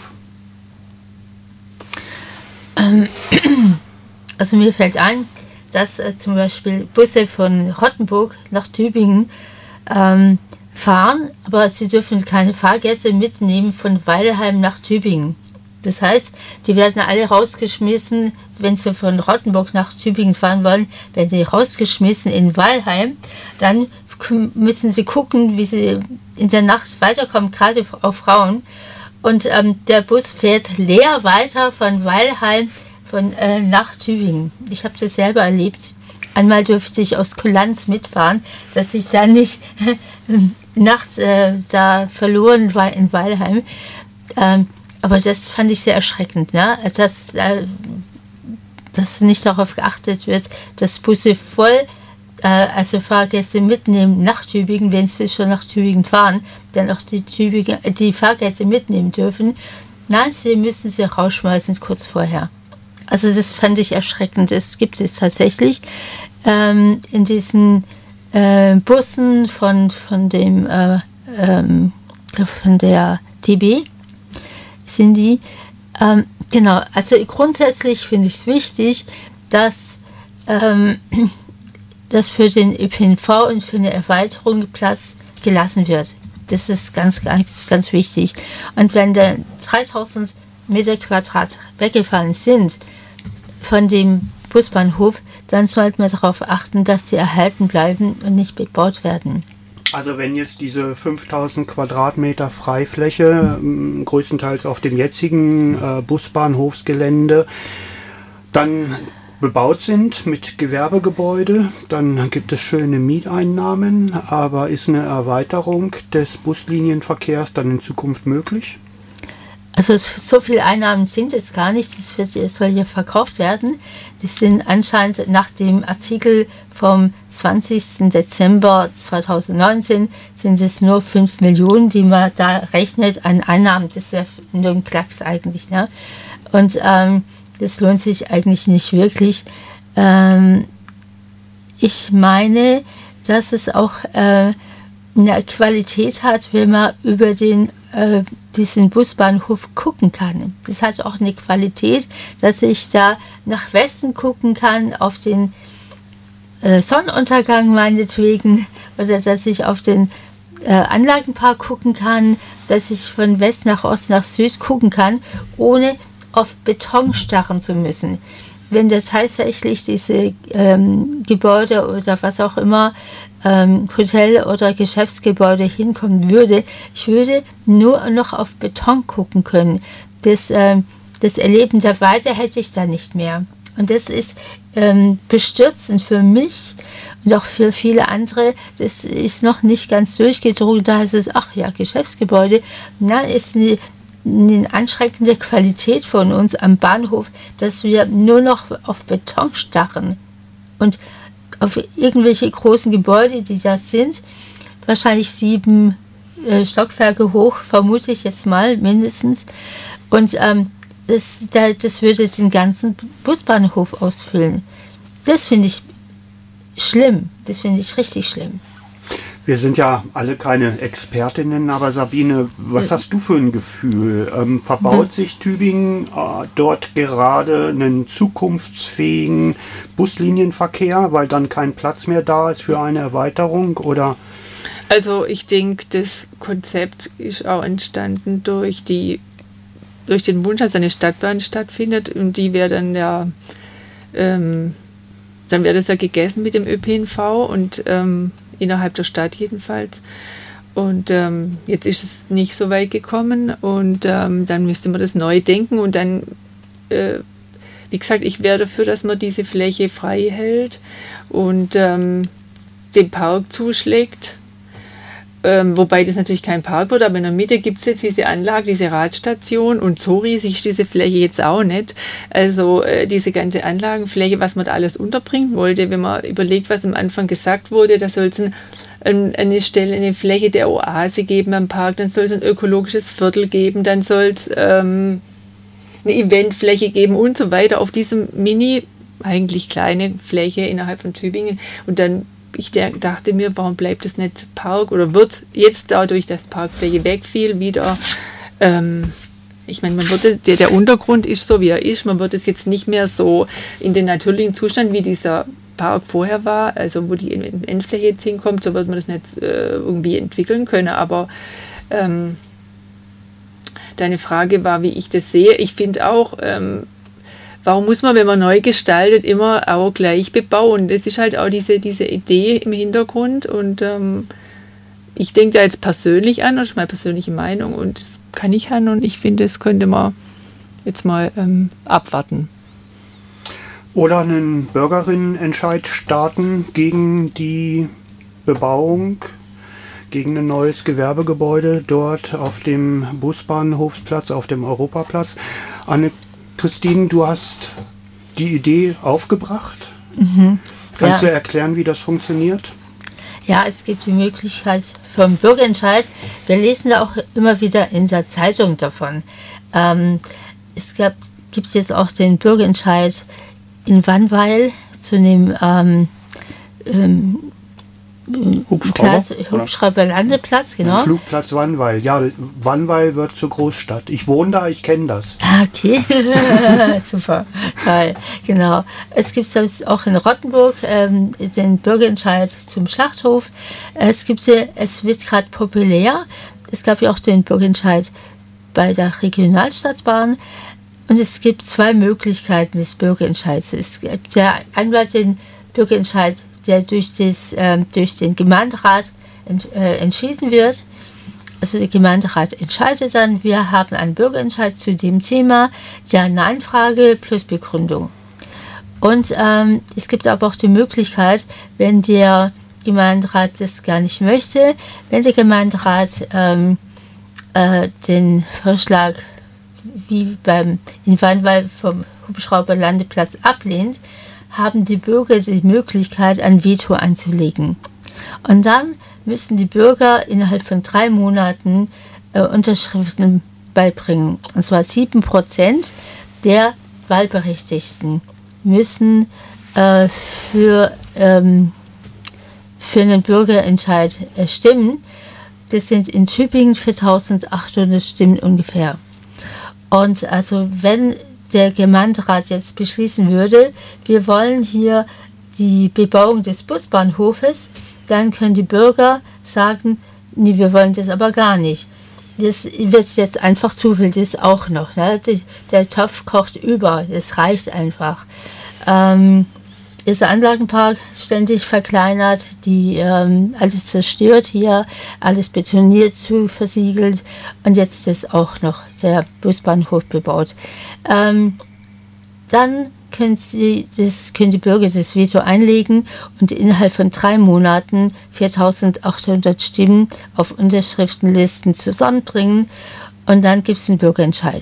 Ähm, also mir fällt ein, dass äh, zum Beispiel Busse von Rottenburg nach Tübingen ähm, fahren, aber sie dürfen keine Fahrgäste mitnehmen von Weilheim nach Tübingen. Das heißt, die werden alle rausgeschmissen, wenn sie von Rottenburg nach Tübingen fahren wollen, werden die rausgeschmissen in Weilheim. Dann müssen sie gucken, wie sie in der Nacht weiterkommen, gerade auch Frauen. Und ähm, der Bus fährt leer weiter von Weilheim von, äh, nach Tübingen. Ich habe das selber erlebt. Einmal durfte ich aus Kulanz mitfahren, dass ich dann nicht nachts äh, da verloren war in Weilheim. Ähm, aber das fand ich sehr erschreckend, ne? dass, äh, dass nicht darauf geachtet wird, dass Busse voll, äh, also Fahrgäste mitnehmen nach Tübingen, wenn sie schon nach Tübingen fahren, dann auch die, Tübingen, die Fahrgäste mitnehmen dürfen. Nein, sie müssen sie rausschmeißen kurz vorher. Also das fand ich erschreckend. Es gibt es tatsächlich ähm, in diesen äh, Bussen von, von dem äh, ähm, von der T B sind die. Ähm, genau, also grundsätzlich finde ich es wichtig, dass, ähm, dass für den Ö P N V und für eine Erweiterung Platz gelassen wird. Das ist ganz, ganz, ganz wichtig. Und wenn dann dreitausend Meter Quadrat weggefallen sind von dem Busbahnhof, dann sollte man darauf achten, dass sie erhalten bleiben und nicht bebaut werden. Also wenn jetzt diese fünftausend Quadratmeter Freifläche, äh, größtenteils auf dem jetzigen äh, Busbahnhofsgelände, dann bebaut sind mit Gewerbegebäude, dann gibt es schöne Mieteinnahmen, aber ist eine Erweiterung des Buslinienverkehrs dann in Zukunft möglich? Also so viele Einnahmen sind es gar nicht, das wird, es soll ja verkauft werden. Das sind anscheinend nach dem Artikel vom zwanzigsten Dezember zweitausendneunzehn sind es nur fünf Millionen, die man da rechnet an Einnahmen. Das ist ja nur ein Klacks eigentlich. Ne? Und ähm, das lohnt sich eigentlich nicht wirklich. Ähm, ich meine, dass es auch äh, eine Qualität hat, wenn man über den äh, diesen Busbahnhof gucken kann. Das hat auch eine Qualität, dass ich da nach Westen gucken kann, auf den äh, Sonnenuntergang meinetwegen, oder dass ich auf den äh, Anlagenpark gucken kann, dass ich von West nach Ost nach Süd gucken kann, ohne auf Beton starren zu müssen. Wenn das tatsächlich diese ähm, Gebäude oder was auch immer, ähm, Hotel- oder Geschäftsgebäude hinkommen würde, ich würde nur noch auf Beton gucken können. Das, ähm, das Erleben der Weite hätte ich da nicht mehr. Und das ist ähm, bestürzend für mich und auch für viele andere. Das ist noch nicht ganz durchgedrungen. Da heißt es, ach ja, Geschäftsgebäude. Nein, ist eine eine anschreckende Qualität von uns am Bahnhof, dass wir nur noch auf Beton starren und auf irgendwelche großen Gebäude, die da sind, wahrscheinlich sieben äh, Stockwerke hoch, vermute ich jetzt mal mindestens. Und ähm, das, da, das würde den ganzen Busbahnhof ausfüllen. Das finde ich schlimm. Das finde ich richtig schlimm. Wir sind ja alle keine Expertinnen, aber Sabine, was hast du für ein Gefühl? Ähm, verbaut sich Tübingen äh, dort gerade einen zukunftsfähigen Buslinienverkehr, weil dann kein Platz mehr da ist für eine Erweiterung? Oder? Also ich denke, das Konzept ist auch entstanden durch die durch den Wunsch, dass eine Stadtbahn stattfindet, und die wäre dann ja ähm, dann wäre das ja gegessen mit dem Ö P N V und ähm, innerhalb der Stadt jedenfalls. Und ähm, jetzt ist es nicht so weit gekommen, und ähm, dann müsste man das neu denken, und dann, äh, wie gesagt, ich wäre dafür, dass man diese Fläche frei hält und ähm, den Park zuschlägt. Ähm, wobei das natürlich kein Park wird, aber in der Mitte gibt es jetzt diese Anlage, diese Radstation, und so riesig ist diese Fläche jetzt auch nicht. Also äh, diese ganze Anlagenfläche, was man da alles unterbringen wollte, wenn man überlegt, was am Anfang gesagt wurde, da soll es ein, ein, eine Stelle, eine Fläche der Oase geben am Park, dann soll es ein ökologisches Viertel geben, dann soll es ähm, eine Eventfläche geben und so weiter auf diesem mini, eigentlich kleine Fläche innerhalb von Tübingen. Und dann ich dachte mir, warum bleibt es nicht Park, oder wird jetzt dadurch, dass Parkfläche wegfiel, wieder, ähm, ich meine, man würde, der, der Untergrund ist so, wie er ist, man wird es jetzt nicht mehr so in den natürlichen Zustand, wie dieser Park vorher war, also wo die Endfläche jetzt hinkommt, so wird man das nicht äh, irgendwie entwickeln können, aber ähm, deine Frage war, wie ich das sehe. Ich finde auch, ähm, warum muss man, wenn man neu gestaltet, immer auch gleich bebauen? Das ist halt auch diese, diese Idee im Hintergrund, und ähm, ich denke da jetzt persönlich an, das ist meine persönliche Meinung, und das kann ich an, und ich finde, das könnte man jetzt mal ähm, abwarten. Oder einen Bürgerinnenentscheid starten gegen die Bebauung. gegen ein neues Gewerbegebäude dort auf dem Busbahnhofsplatz, auf dem Europaplatz. Anne-Christine, du hast die Idee aufgebracht. Mhm. Kannst Ja. du erklären, wie das funktioniert? Ja, es gibt die Möglichkeit vom Bürgerentscheid. Wir lesen da auch immer wieder in der Zeitung davon. Ähm, es gab, gibt jetzt auch den Bürgerentscheid in Wannweil zu dem ähm, ähm, Hubschrauber, Hubschrauber-Landeplatz, genau. Flugplatz Wannweil. Ja, Wannweil wird zur Großstadt. Ich wohne da, ich kenne das. Ah, okay, super, toll, genau. Es gibt es auch in Rottenburg ähm, den Bürgerentscheid zum Schlachthof. Es gibt es wird gerade populär. Es gab ja auch den Bürgerentscheid bei der Regionalstadtbahn. Und es gibt zwei Möglichkeiten des Bürgerentscheids. Es gibt ja einmal den Bürgerentscheid, der durch, das, ähm, durch den Gemeinderat ent, äh, entschieden wird. Also der Gemeinderat entscheidet dann, wir haben einen Bürgerentscheid zu dem Thema, Ja-Nein-Frage plus Begründung. Und ähm, es gibt aber auch die Möglichkeit, wenn der Gemeinderat das gar nicht möchte, wenn der Gemeinderat ähm, äh, den Vorschlag wie beim in Wannweil vom Hubschrauberlandeplatz ablehnt, haben die Bürger die Möglichkeit, ein Veto einzulegen. Und dann müssen die Bürger innerhalb von drei Monaten äh, Unterschriften beibringen. Und zwar sieben Prozent der Wahlberechtigten müssen äh, für, ähm, für einen Bürgerentscheid äh, stimmen. Das sind in Tübingen viertausendachthundert Stimmen ungefähr. Und also wenn der Gemeinderat jetzt beschließen würde, wir wollen hier die Bebauung des Busbahnhofes, dann können die Bürger sagen, nee, wir wollen das aber gar nicht. Das wird jetzt einfach zu viel, das auch noch. Ne? Der Topf kocht über, das reicht einfach. Ähm, ist der Anlagenpark ständig verkleinert, die ähm, alles zerstört hier, alles betoniert, zu versiegelt und jetzt ist auch noch der Busbahnhof bebaut. Ähm, dann können, sie das, können die Bürger das Veto einlegen und innerhalb von drei Monaten viertausendachthundert Stimmen auf Unterschriftenlisten zusammenbringen und dann gibt es einen Bürgerentscheid.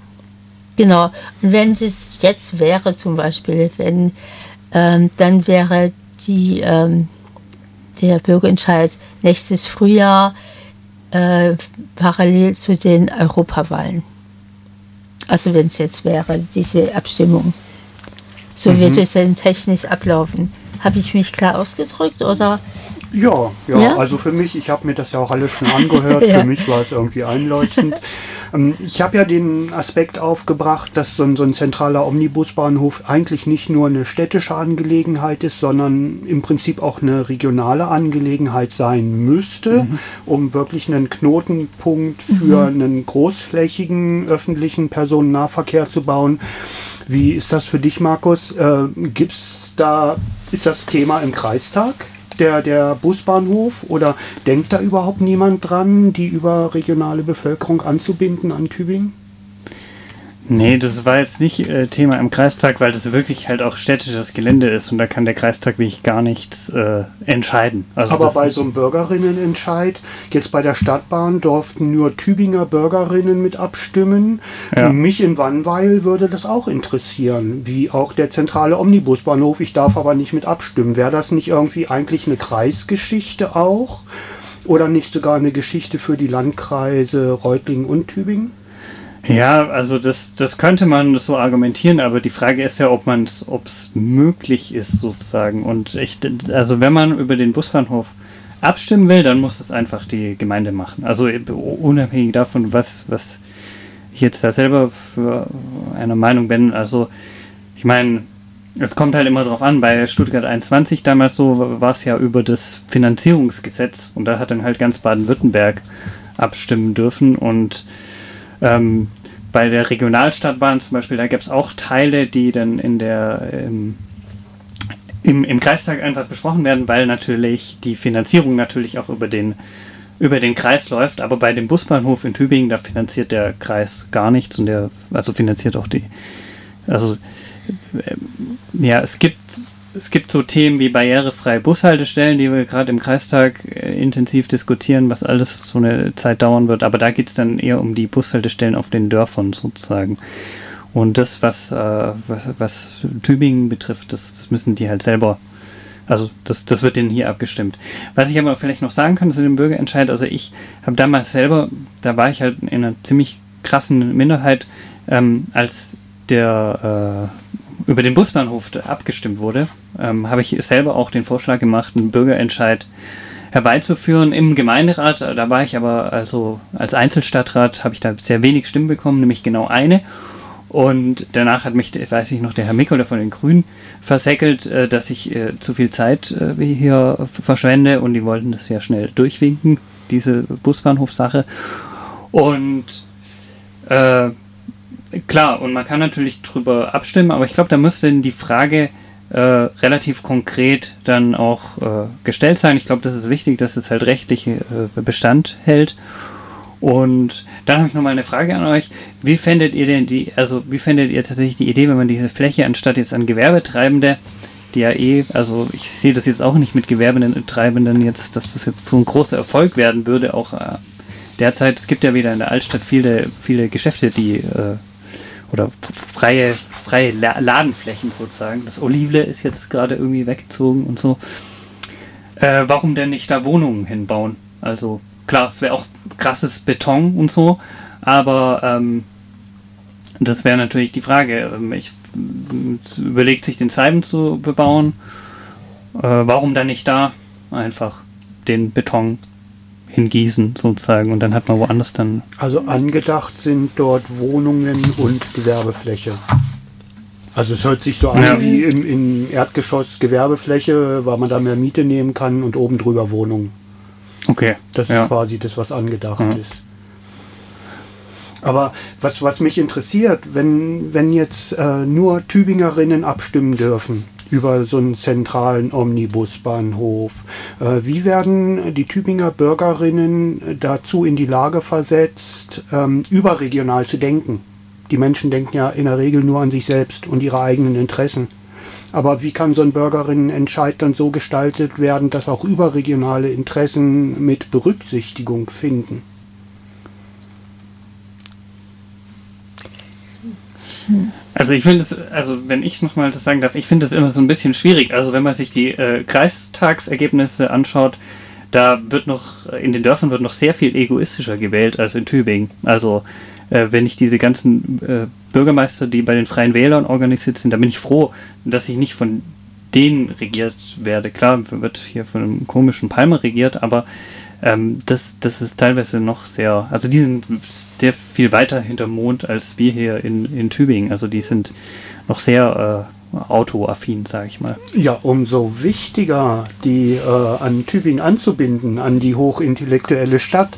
Genau, und wenn es jetzt wäre zum Beispiel, wenn Ähm, dann wäre die, ähm, der Bürgerentscheid nächstes Frühjahr äh, parallel zu den Europawahlen. Also wenn es jetzt wäre, diese Abstimmung. So mhm. wird es dann technisch ablaufen. Habe ich mich klar ausgedrückt oder? Ja, ja, ja? Also für mich, ich habe mir das ja auch alles schon angehört, ja. Für mich war es irgendwie einleuchtend. Ich habe ja den Aspekt aufgebracht, dass so ein, so ein zentraler Omnibusbahnhof eigentlich nicht nur eine städtische Angelegenheit ist, sondern im Prinzip auch eine regionale Angelegenheit sein müsste, mhm. um wirklich einen Knotenpunkt für mhm. einen großflächigen öffentlichen Personennahverkehr zu bauen. Wie ist das für dich, Markus? Äh, gibt's da, ist das Thema im Kreistag? Der, der Busbahnhof oder denkt da überhaupt niemand dran, die überregionale Bevölkerung anzubinden an Tübingen? Nee, das war jetzt nicht äh, Thema im Kreistag, weil das wirklich halt auch städtisches Gelände ist und da kann der Kreistag wirklich gar nichts äh, entscheiden. Also aber bei so einem Bürgerinnenentscheid, jetzt bei der Stadtbahn durften nur Tübinger Bürgerinnen mit abstimmen. Ja. Mich in Wannweil würde das auch interessieren, wie auch der zentrale Omnibusbahnhof. Ich darf aber nicht mit abstimmen. Wäre das nicht irgendwie eigentlich eine Kreisgeschichte auch? Oder nicht sogar eine Geschichte für die Landkreise Reutlingen und Tübingen? Ja, also das, das könnte man so argumentieren, aber die Frage ist ja, ob man es, ob es möglich ist sozusagen. Und ich, also wenn man über den Busbahnhof abstimmen will, dann muss es einfach die Gemeinde machen. Also unabhängig davon, was, was ich jetzt da selber für eine Meinung bin. Also ich meine, es kommt halt immer drauf an. Bei Stuttgart einundzwanzig damals so war es ja über das Finanzierungsgesetz und da hat dann halt ganz Baden-Württemberg abstimmen dürfen und Ähm, bei der Regionalstadtbahn zum Beispiel, da gab es auch Teile, die dann in der ähm, im, im Kreistag einfach besprochen werden, weil natürlich die Finanzierung natürlich auch über den über den Kreis läuft, aber bei dem Busbahnhof in Tübingen, da finanziert der Kreis gar nichts und der also finanziert auch die also äh, ja, es gibt es gibt so Themen wie barrierefreie Bushaltestellen, die wir gerade im Kreistag äh, intensiv diskutieren, was alles so eine Zeit dauern wird. Aber da geht es dann eher um die Bushaltestellen auf den Dörfern sozusagen. Und das, was, äh, was, was Tübingen betrifft, das, das müssen die halt selber, also das, das wird denen hier abgestimmt. Was ich aber vielleicht noch sagen kann zu dem Bürgerentscheid, also ich habe damals selber, da war ich halt in einer ziemlich krassen Minderheit, ähm, als der äh, über den Busbahnhof abgestimmt wurde, ähm, habe ich selber auch den Vorschlag gemacht, einen Bürgerentscheid herbeizuführen im Gemeinderat. Da war ich aber also als Einzelstadtrat, habe ich da sehr wenig Stimmen bekommen, nämlich genau eine. Und danach hat mich, weiß ich noch, der Herr Mikkola von den Grünen versäckelt, äh, dass ich äh, zu viel Zeit äh, hier verschwende, und die wollten das ja schnell durchwinken, diese Busbahnhofsache. Und äh, klar, und man kann natürlich drüber abstimmen, aber ich glaube, da müsste die Frage äh, relativ konkret dann auch äh, gestellt sein. Ich glaube, das ist wichtig, dass es halt rechtlich äh, Bestand hält. Und dann habe ich nochmal eine Frage an euch. Wie fändet ihr denn die, also wie fändet ihr tatsächlich die Idee, wenn man diese Fläche anstatt jetzt an Gewerbetreibende, die ja eh, also ich sehe das jetzt auch nicht mit Gewerbetreibenden jetzt, dass das jetzt so ein großer Erfolg werden würde, auch äh, derzeit, es gibt ja wieder in der Altstadt viele, viele Geschäfte, die äh, oder freie, freie Ladenflächen sozusagen. Das Olivle ist jetzt gerade irgendwie weggezogen und so. Äh, warum denn nicht da Wohnungen hinbauen? Also klar, es wäre auch krasses Beton und so, aber ähm, das wäre natürlich die Frage. Ich überlegt sich, den Seiben zu bebauen. Äh, warum dann nicht da einfach den Beton hingießen sozusagen, und dann hat man woanders dann... Also angedacht sind dort Wohnungen und Gewerbefläche. Also es hört sich so an ja. wie im, im Erdgeschoss Gewerbefläche, weil man da mehr Miete nehmen kann, und oben drüber Wohnungen. Okay. Das ja. ist quasi das, was angedacht ja. ist. Aber was, was mich interessiert, wenn, wenn jetzt äh, nur Tübingerinnen abstimmen dürfen über so einen zentralen Omnibusbahnhof, äh, wie werden die Tübinger Bürgerinnen dazu in die Lage versetzt, ähm, überregional zu denken? Die Menschen denken ja in der Regel nur an sich selbst und ihre eigenen Interessen. Aber wie kann so ein Bürgerinnenentscheid dann so gestaltet werden, dass auch überregionale Interessen mit Berücksichtigung finden? Also ich finde es, also wenn ich nochmal das sagen darf, ich finde es immer so ein bisschen schwierig. Also wenn man sich die äh, Kreistagsergebnisse anschaut, da wird noch, in den Dörfern wird noch sehr viel egoistischer gewählt als in Tübingen. Also äh, wenn ich diese ganzen äh, Bürgermeister, die bei den Freien Wählern organisiert sind, da bin ich froh, dass ich nicht von denen regiert werde. Klar, wird hier von einem komischen Palmer regiert, aber ähm, das, das ist teilweise noch sehr, also die sind sehr viel weiter hinterm Mond als wir hier in, in Tübingen. Also die sind noch sehr äh, autoaffin, sage ich mal. Ja, umso wichtiger, die äh, an Tübingen anzubinden, an die hochintellektuelle Stadt.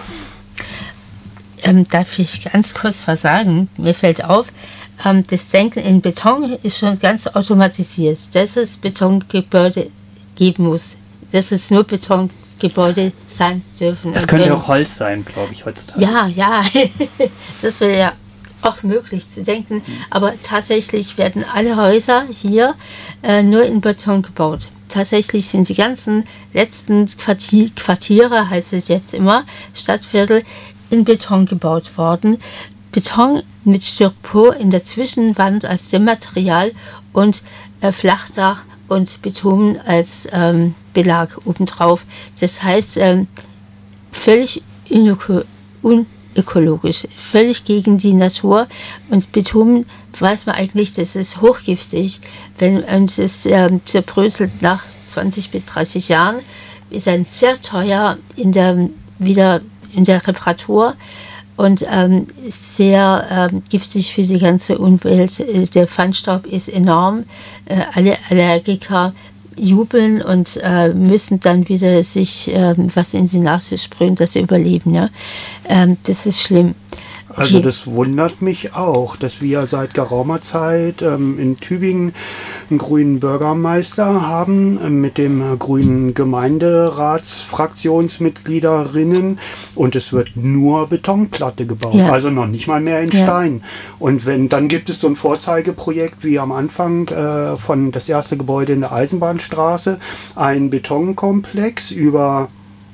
Ähm, darf ich ganz kurz was sagen? Mir fällt auf, ähm, das Denken in Beton ist schon ganz automatisiert. Dass es Betongebäude geben muss. Dass es nur Betongebäude sein dürfen. Es könnte auch Holz sein, glaube ich, heutzutage. Ja, ja. Das wäre ja auch möglich zu denken. Aber tatsächlich werden alle Häuser hier äh, nur in Beton gebaut. Tatsächlich sind die ganzen letzten Quartier, Quartiere, heißt es jetzt immer, Stadtviertel, in Beton gebaut worden. Beton mit Styropor in der Zwischenwand als Dämmmaterial und äh, Flachdach und Beton als ähm, Belag obendrauf. Das heißt, ähm, völlig unöko- unökologisch, völlig gegen die Natur. Und Beton weiß man eigentlich, das ist hochgiftig. Wenn uns es ähm, zerbröselt nach zwanzig bis dreißig Jahren, ist ein sehr teuer in der wieder in der Reparatur und ähm, sehr ähm, giftig für die ganze Umwelt. Der Feinstaub ist enorm. Äh, alle Allergiker jubeln und äh, müssen dann wieder sich ähm, was in die Nase sprühen, dass sie überleben. Ja? Ähm, das ist schlimm. Also Okay. das wundert mich auch, dass wir seit geraumer Zeit ähm, in Tübingen einen grünen Bürgermeister haben äh, mit dem äh, grünen Gemeinderatsfraktionsmitgliederinnen und es wird nur Betonplatte gebaut, Ja. also noch nicht mal mehr in Ja. Stein. Und wenn dann gibt es so ein Vorzeigeprojekt wie am Anfang äh, von das erste Gebäude in der Eisenbahnstraße, ein Betonkomplex über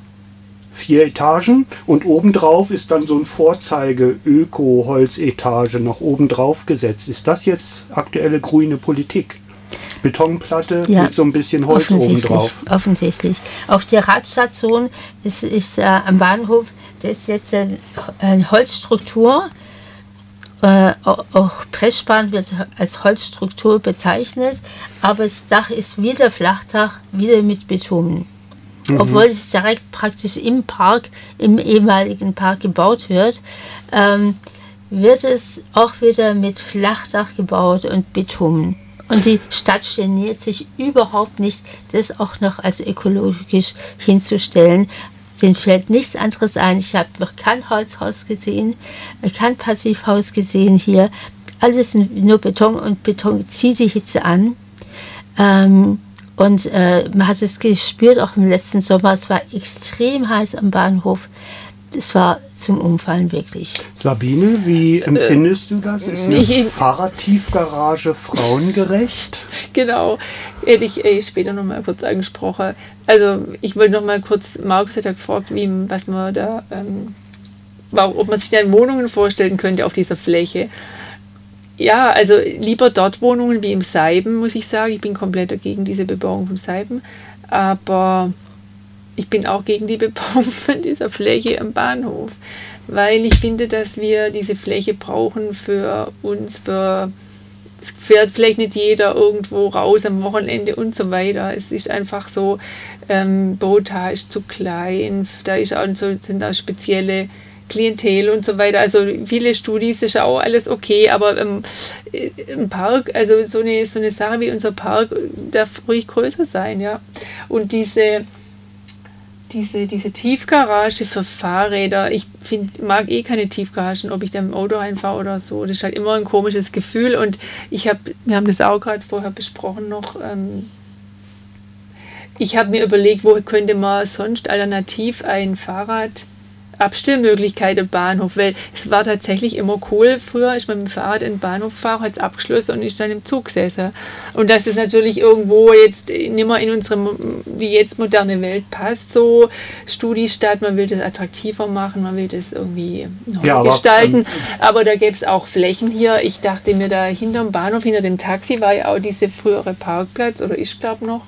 vier Etagen und obendrauf ist dann so ein Vorzeige-Öko-Holzetage noch obendrauf gesetzt. Ist das jetzt aktuelle grüne Politik? Betonplatte Ja, mit so ein bisschen Holz offensichtlich, obendrauf. offensichtlich. Auch die Radstation ist, ist äh, am Bahnhof, das ist jetzt äh, eine Holzstruktur. Äh, auch, auch Presssparen wird als Holzstruktur bezeichnet, aber das Dach ist wieder Flachdach, wieder mit Beton. Obwohl es direkt praktisch im Park, im ehemaligen Park gebaut wird, ähm, wird es auch wieder mit Flachdach gebaut und Beton. Und die Stadt geniert sich überhaupt nicht, das auch noch als ökologisch hinzustellen. Denen fällt nichts anderes ein. Ich habe noch kein Holzhaus gesehen, kein Passivhaus gesehen hier. Alles nur Beton und Beton zieht die Hitze an. Ähm, Und äh, man hat es gespürt, auch im letzten Sommer, es war extrem heiß am Bahnhof. Das war zum Umfallen wirklich. Sabine, wie empfindest du das? Ist eine ich- Fahrradtiefgarage frauengerecht? Genau, hätte ich eh später noch mal kurz angesprochen. Also ich wollte noch mal kurz, Markus hat ja gefragt, wie, was man da, ähm, warum- ob man sich dann Wohnungen vorstellen könnte auf dieser Fläche. Ja, also lieber dort Wohnungen wie im Seiben, muss ich sagen. Ich bin komplett dagegen diese Bebauung vom Seiben. Aber ich bin auch gegen die Bebauung von dieser Fläche am Bahnhof. Weil ich finde, dass wir diese Fläche brauchen für uns, für es fährt vielleicht nicht jeder irgendwo raus am Wochenende und so weiter. Es ist einfach so, ähm, Bogotá ist zu klein, da ist auch so, sind da spezielle Klientel und so weiter. Also viele Studis ist auch alles okay, aber ähm, im Park, also so eine, so eine Sache wie unser Park darf ruhig größer sein, ja. Und diese Diese, diese Tiefgarage für Fahrräder, ich find, mag eh keine Tiefgaragen, ob ich da im Auto reinfahre oder so. Das ist halt immer ein komisches Gefühl und ich habe, wir haben das auch gerade vorher besprochen noch, ähm, ich habe mir überlegt, wo könnte man sonst alternativ ein Fahrrad Abstellmöglichkeit im Bahnhof, weil es war tatsächlich immer cool. Früher ist man mit dem Fahrrad in den Bahnhof gefahren, hat es abgeschlossen und ist dann im Zug gesessen. Und dass das natürlich irgendwo jetzt nicht mehr in unsere die jetzt moderne Welt passt, so Studiestadt, man will das attraktiver machen, man will das irgendwie neu Ja, aber, gestalten. ähm, Aber da gäbe es auch Flächen hier. Ich dachte mir, da hinterm Bahnhof, hinter dem Taxi war ja auch diese frühere Parkplatz oder ich glaube noch.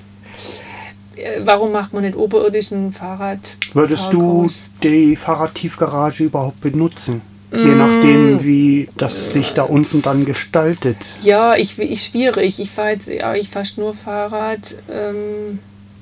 Warum macht man nicht oberirdischen Fahrrad? Würdest du die Fahrradtiefgarage überhaupt benutzen? Je nachdem, wie das sich da unten dann gestaltet. Ja, ich, ich schwierig. Ich fahre jetzt, ja, ich fast nur Fahrrad. Ähm,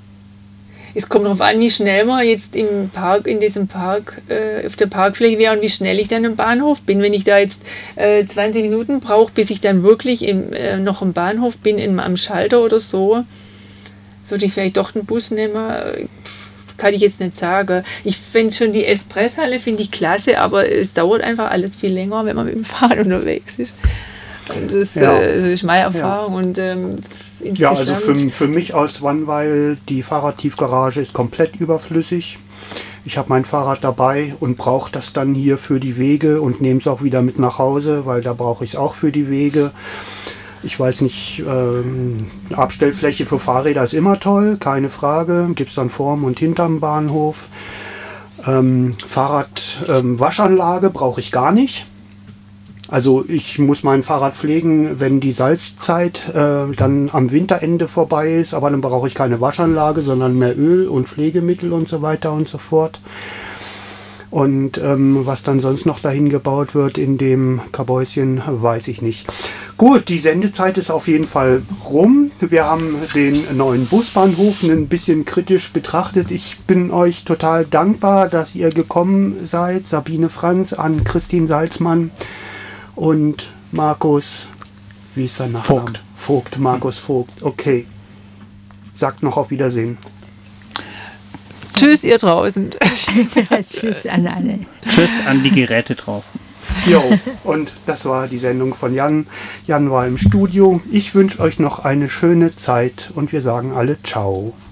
es kommt darauf an, wie schnell man jetzt im Park, in diesem Park, äh, auf der Parkfläche wäre und wie schnell ich dann im Bahnhof bin. Wenn ich da jetzt äh, zwanzig Minuten brauche, bis ich dann wirklich im, äh, noch im Bahnhof bin, in, am Schalter oder so, würde ich vielleicht doch den Bus nehmen. Kann ich jetzt nicht sagen. Ich finde schon die Espresshalle finde ich klasse, aber es dauert einfach alles viel länger, wenn man mit dem Fahrrad unterwegs ist. Und das, Ja. äh, das ist meine Erfahrung. Und, ähm, Ja, also für, insgesamt- für mich aus Wannweil, die Fahrradtiefgarage ist komplett überflüssig. Ich habe mein Fahrrad dabei und brauche das dann hier für die Wege und nehme es auch wieder mit nach Hause, weil da brauche ich es auch für die Wege. Ich weiß nicht, ähm, Abstellfläche für Fahrräder ist immer toll, keine Frage. Gibt es dann vorm und hinterm Bahnhof. Ähm, Fahrradwaschanlage ähm, brauche ich gar nicht. Also ich muss mein Fahrrad pflegen, wenn die Salzzeit äh, dann am Winterende vorbei ist, aber dann brauche ich keine Waschanlage, sondern mehr Öl und Pflegemittel und so weiter und so fort. Und ähm, was dann sonst noch dahin gebaut wird in dem Kabäuschen, weiß ich nicht. Gut, die Sendezeit ist auf jeden Fall rum. Wir haben den neuen Busbahnhof ein bisschen kritisch betrachtet. Ich bin euch total dankbar, dass ihr gekommen seid. Sabine Franz, an Christine Salzmann und Markus, wie ist sein Nachname? Vogt. Vogt, Markus Vogt. Okay. Sagt noch auf Wiedersehen. Tschüss, ihr draußen. Tschüss an alle. Tschüss an die Geräte draußen. Jo, und das war die Sendung von Jan. Jan war im Studio. Ich wünsche euch noch eine schöne Zeit und wir sagen alle Ciao.